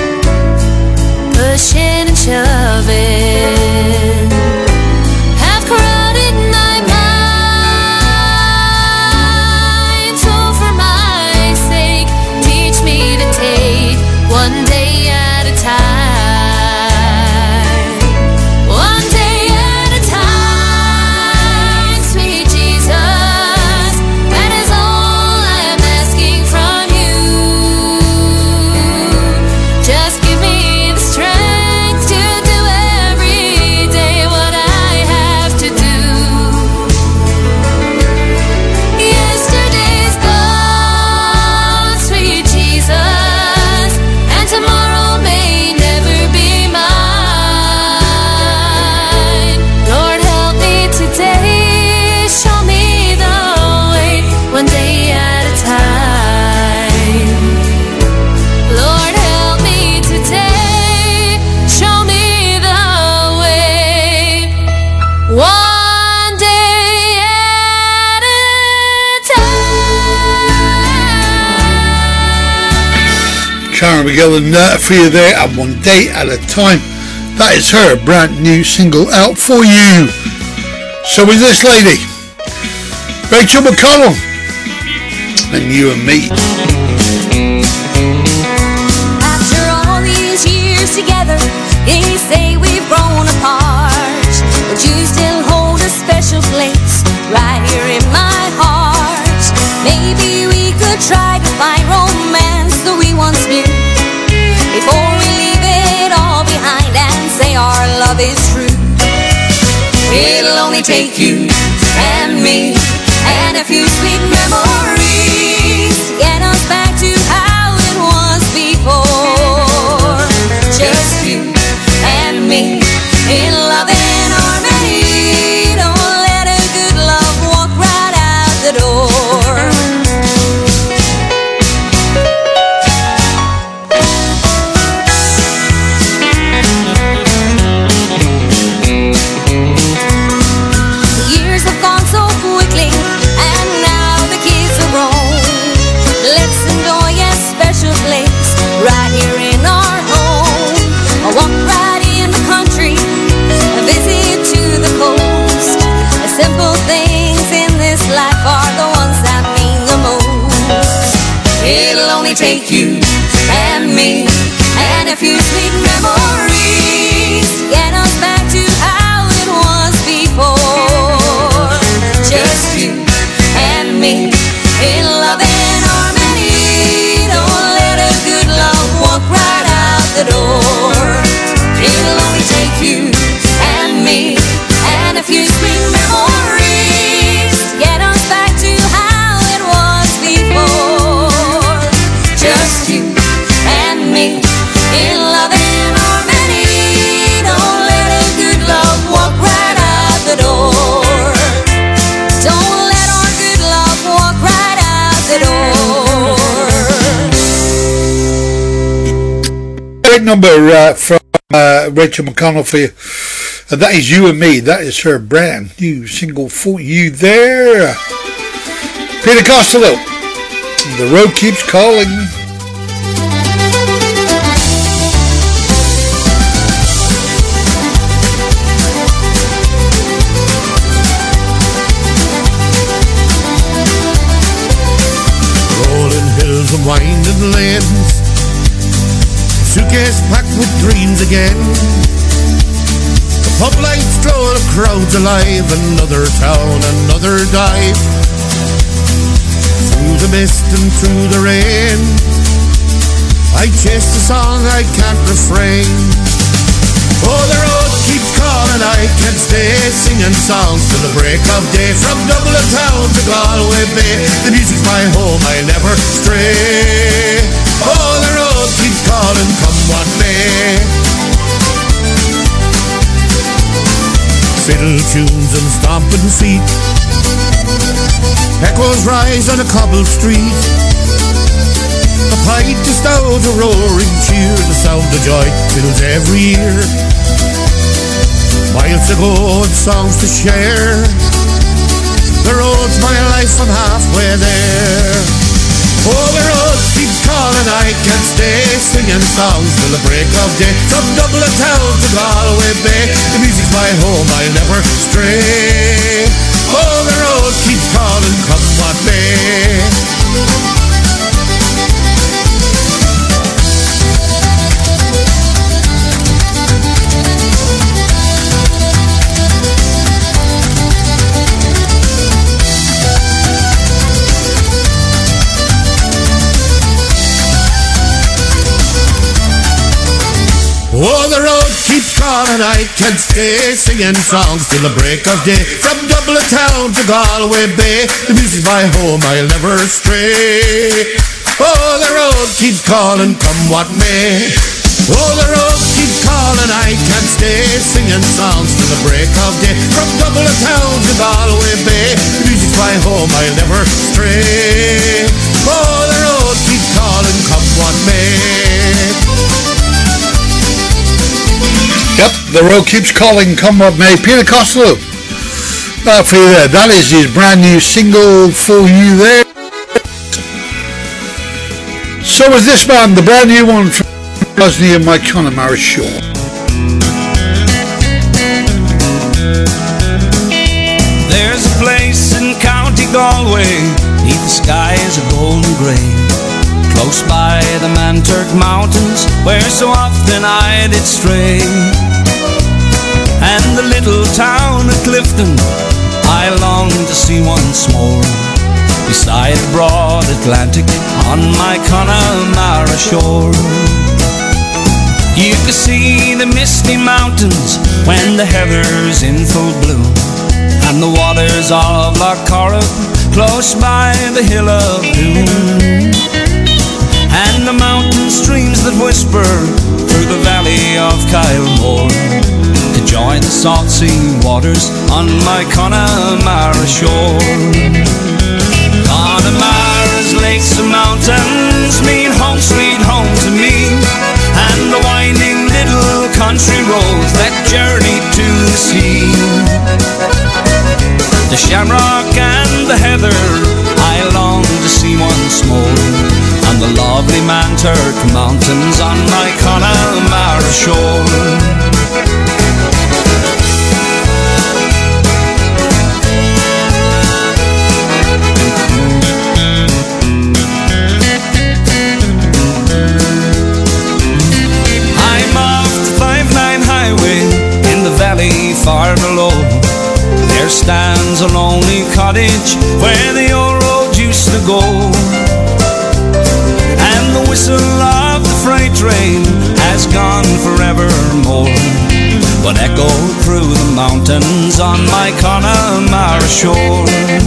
Pushing and shoving have crowded my mind. So for my sake, teach me to take one day at a time. One day at a time, sweet Jesus. That is all I am asking from you. Just give me the strength to do every day what I have to do. Yesterday's gone, sweet Jesus, and tomorrow may never be mine. Lord, help me today, show me the way, one day at a time. Lord, help me today, show me the way, one day at a time. Cara McGillan for you there, and One Day at a Time. That is her brand new single out for you. So is this lady, Rachel McConnell, and You and Me. After all these years together, they say we've grown apart, but you still hold a special place right here in my heart. Maybe we could try to find romance that we once knew before we leave it all behind and say our love is true. It'll only take you and me and a few sweet memories to get us back to how it was before. Just you and me in love and harmony. Don't let a good love walk right out the door. The years have gone so quickly, and now the kids are grown. Let's enjoy a special place right here in our home. A walk right in the country, a visit to the coast. The simple things in this life are the ones that mean the most. It'll only take you and me and a few sweet memories to get us back to how it was before. Just you and me in love and harmony. Don't Great number from Rachel McConnell for you. And that is You and Me. That is her brand new single for you there. Peter Costello. The Road Keeps Calling. Rolling hills and winding lanes, suitcase packed with dreams again. The pub lights glow, the crowd's alive. Another town, another dive. Through the mist and through the rain, I chase the song I can't refrain. Oh, the road keeps calling, I can't stay singing songs till the break of day. From Dublin town to Galway Bay, the music's my home, I'll never stray. Oh, the road keeps calling, come what may. Fiddle tunes and stomping feet, echoes rise on a cobbled street. A pipe just out a roaring cheer, the sound of joy fills every ear. Miles to go and songs to share, the road's my life, I'm halfway there. Oh, the road keeps calling, I can't stay singing songs till the break of day. From Dublin town to Galway Bay, the music's my home, I'll never stray. Oh, the road keeps calling, come what may. Oh, the road keeps calling, I can't stay singing songs till the break of day. From Dublin town to Galway Bay, the music's my home, I'll never stray. Oh, the road keeps calling, come what may. Oh, the road keeps calling, I can't stay singing songs till the break of day. From Dublin town to Galway Bay, the music's my home, I'll never stray. Oh, the road keeps calling, come what may. Yep, the road keeps calling, come what may. Peter Costello. For you there. That is his brand new single for you there. So is this man, the brand new one from Rosny and Mike Connemara Shaw. There's a place in County Galway, neath the skies of golden grey, close by the Manturk Mountains, where so often I did stray. And the little town of Clifton I long to see once more, beside the broad Atlantic on my Connemara shore. You can see the misty mountains when the heather's in full bloom, and the waters of Loch Corrib close by the hill of Doon, and the mountain streams that whisper through the valley of Kylemore to join the salt sea waters on my Connemara shore. Connemara's lakes and mountains mean home sweet home to me, and the winding little country roads that journey to the sea. The shamrock and the heather I long to see once more, and the lovely Manturk Mountains on my Connemara shore. I'm off the 5-9 highway in the valley far below. There stands a lonely cottage where the old road used to go, and the whistle of the freight train has gone forevermore, but echoed through the mountains on my Connemara shore.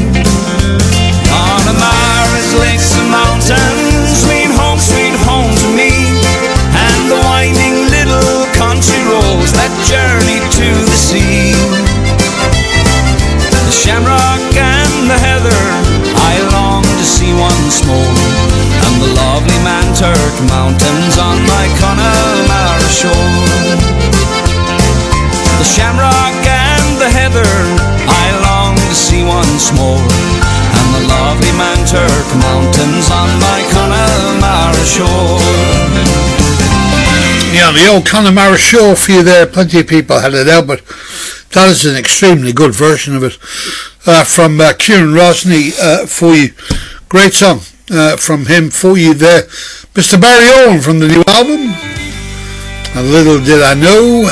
Connemara's lakes and mountains mean home sweet home to me, and the winding little country roads that journey to the sea. The shamrock and the heather I long to see once more, and the lovely Manturk mountains on my Connemara shore. The shamrock and the heather I long to see once more, and the lovely Manturk mountains on my Connemara shore. Yeah, the old Connemara shore for you there. Plenty of people had it out, but that is an extremely good version of it from Kieran Rosny for you. Great song from him for you there. Mr. Barry Owen from the new album, and Little Did I Know.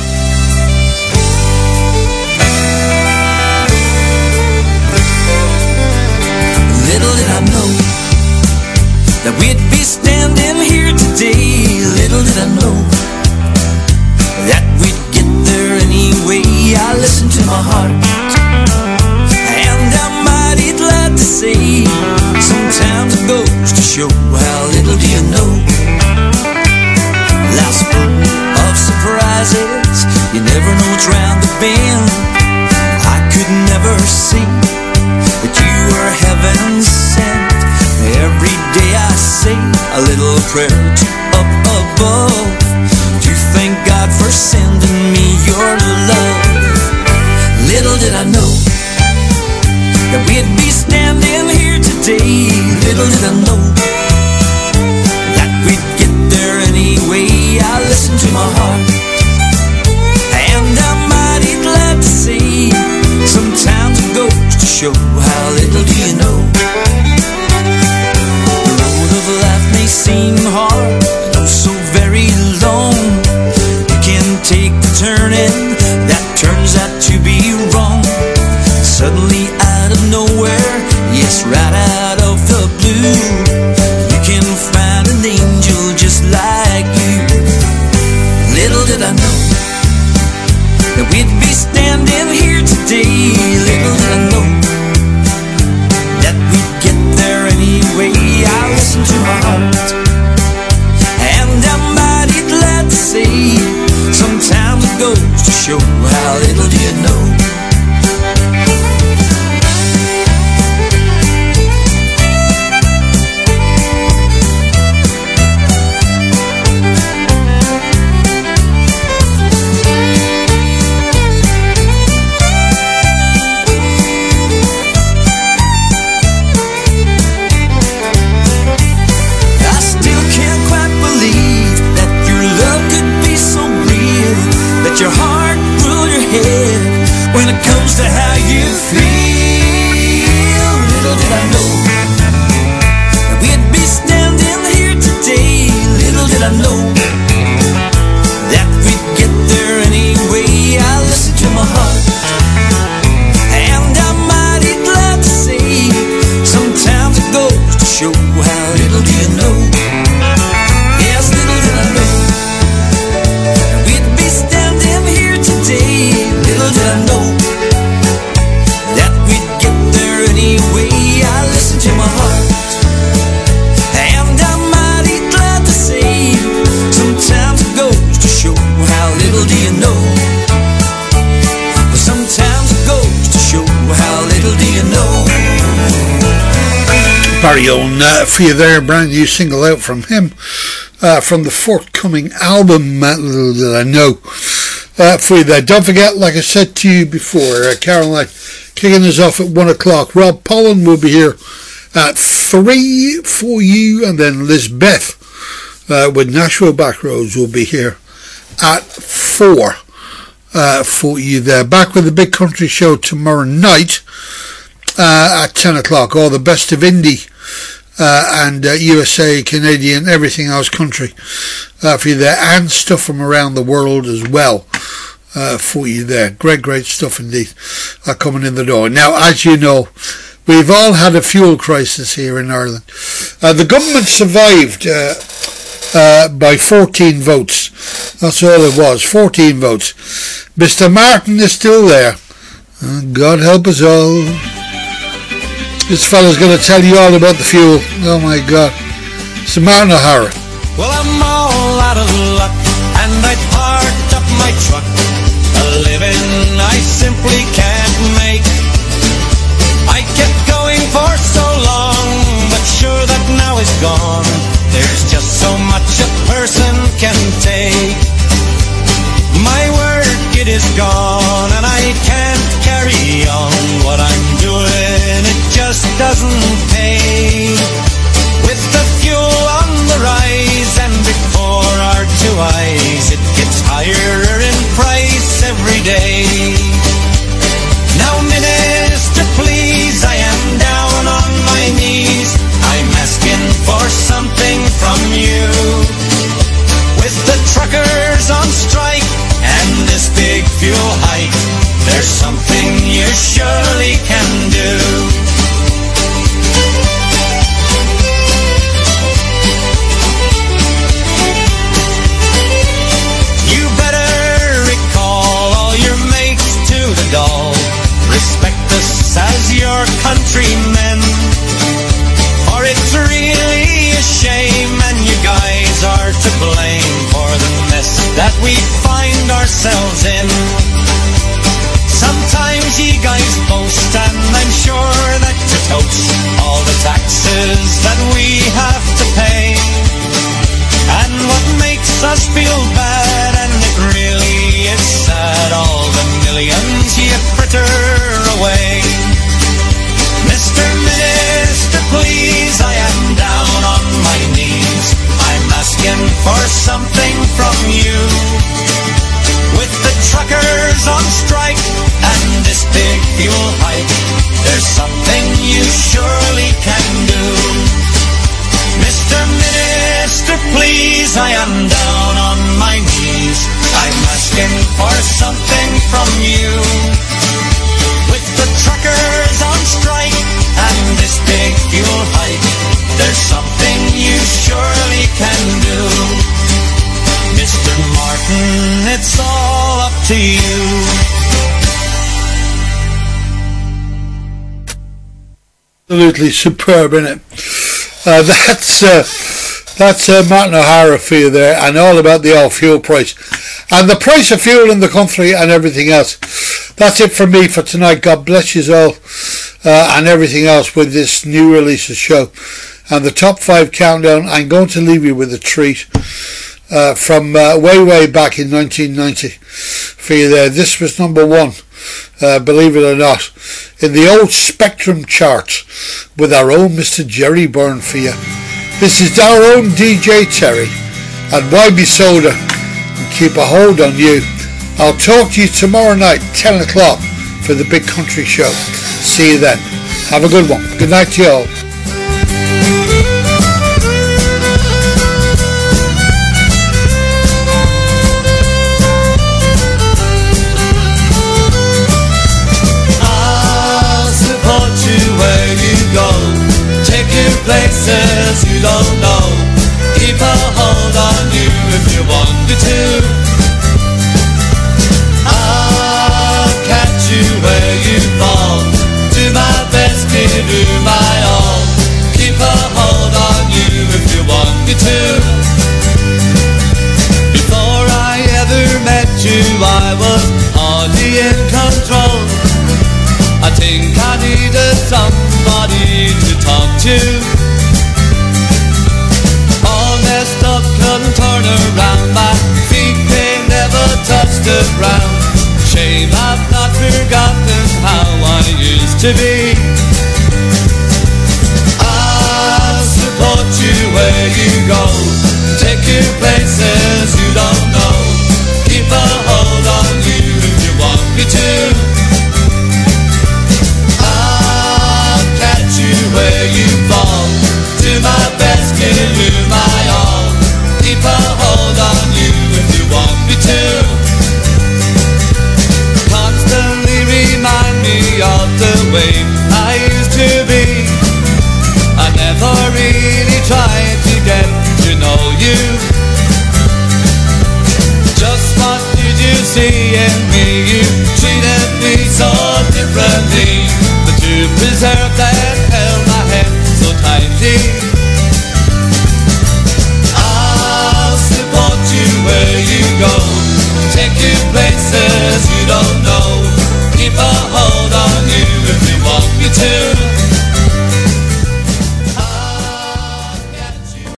Little did I know that we'd be standing here today. Little did I know that we'd get there anyway. I listened to my heart, and I'm mighty glad to say sometimes it goes to show how little do you know. Life's full of surprises, you never know what's round the bend. I could never see that you were heaven sent. Every day I say a little prayer to up above, to thank God for sending me your love. Little did I know that we'd be standing here today. Little did I know that we'd get there anyway. I listened to my heart, and I'm mighty glad to say sometimes it goes to show how little do you know. The road of life may seem hard, and oh so very long. You can take the turning that turns out to be wrong. Suddenly out of nowhere, yes, right out of the blue, you can find an angel just like you. Little did I know that we'd be standing here today. Little did I know that we'd get there anyway. I listened to my heart, and I'm mighty glad to say sometimes it goes to show how little do you know. Your heart rule your head when it comes to how you feel. Little did I know that we'd be standing here today. Little did I know that we'd get there anyway. I listened to my heart, and I'm mighty glad to say sometimes it goes to show how little do you know. Yes, little did I know that we'd be standing here today. Little did I know that we'd get there anyway. I listened to my heart, and I'm mighty glad to say sometimes it goes to show how little do you know. Sometimes it goes to show how little do you know. Barry Owen for you there, brand new single out from him from the forthcoming album, Little Did I Know. For you there. Don't forget, like I said to you before, Caroline kicking us off at 1 o'clock. Rob Pollan will be here at 3 for you, and then Liz Beth with Nashville Backroads will be here at 4 for you there. Back with the Big Country Show tomorrow night at 10 o'clock. All the best of indie and USA, Canadian, everything else country for you there, and stuff from around the world as well for you there. Great stuff indeed coming in the door. Now, as you know, we've all had a fuel crisis here in Ireland. The government survived by 14 votes. That's all it was, 14 votes. Mr. Martin is still there. God help us all. This fella's going to tell you all about the fuel. Oh my God. Sir Martin O'Hara. Well, I'm all out of luck, and I parked up my truck. A living I simply can't make. I kept going for so long, but sure that now is gone. There's just so yourselves in. Sometimes ye guys boast, and I'm sure that you toast all the taxes that we have to pay. And what makes us feel bad, and it really is sad, all the millions ye fritter away. Mr. Minister, please, I am down on my knees. I'm asking for something from you. With the truckers on strike and this big fuel hike, there's something you surely can do. Mr. Minister, please, I am down on my knees. I'm asking for something from you. With the truckers on strike and this big fuel hike, there's something you surely can do. Mr. Martin, it's all up to you. Absolutely superb, innit? That's Martin O'Hara for you there, and all about the oil fuel price and the price of fuel in the country and everything else. That's it from me for tonight. God bless you all, and everything else with this new releases show and the top 5 countdown. I'm going to leave you with a treat from way back in 1990 for you there. This was number 1, believe it or not, in the old Spectrum charts with our own Mr. Jerry Byrne for you. This is our own DJ Terry and YB Soda, and keep a hold on you. I'll talk to you tomorrow night, 10 o'clock, for the Big Country Show. See you then. Have a good one. Good night to you all. Where you go, take you places you don't know. Keep a hold on you if you want me to. I'll catch you where you fall. Do my best, give you my all. Keep a hold on you if you want me to. Before I ever met you, I was hardly in control. I think I needed somebody to talk to. All messed up, couldn't turn around. My feet, they never touched the ground. Shame I've not forgotten how I used to be. I'll support you where you go.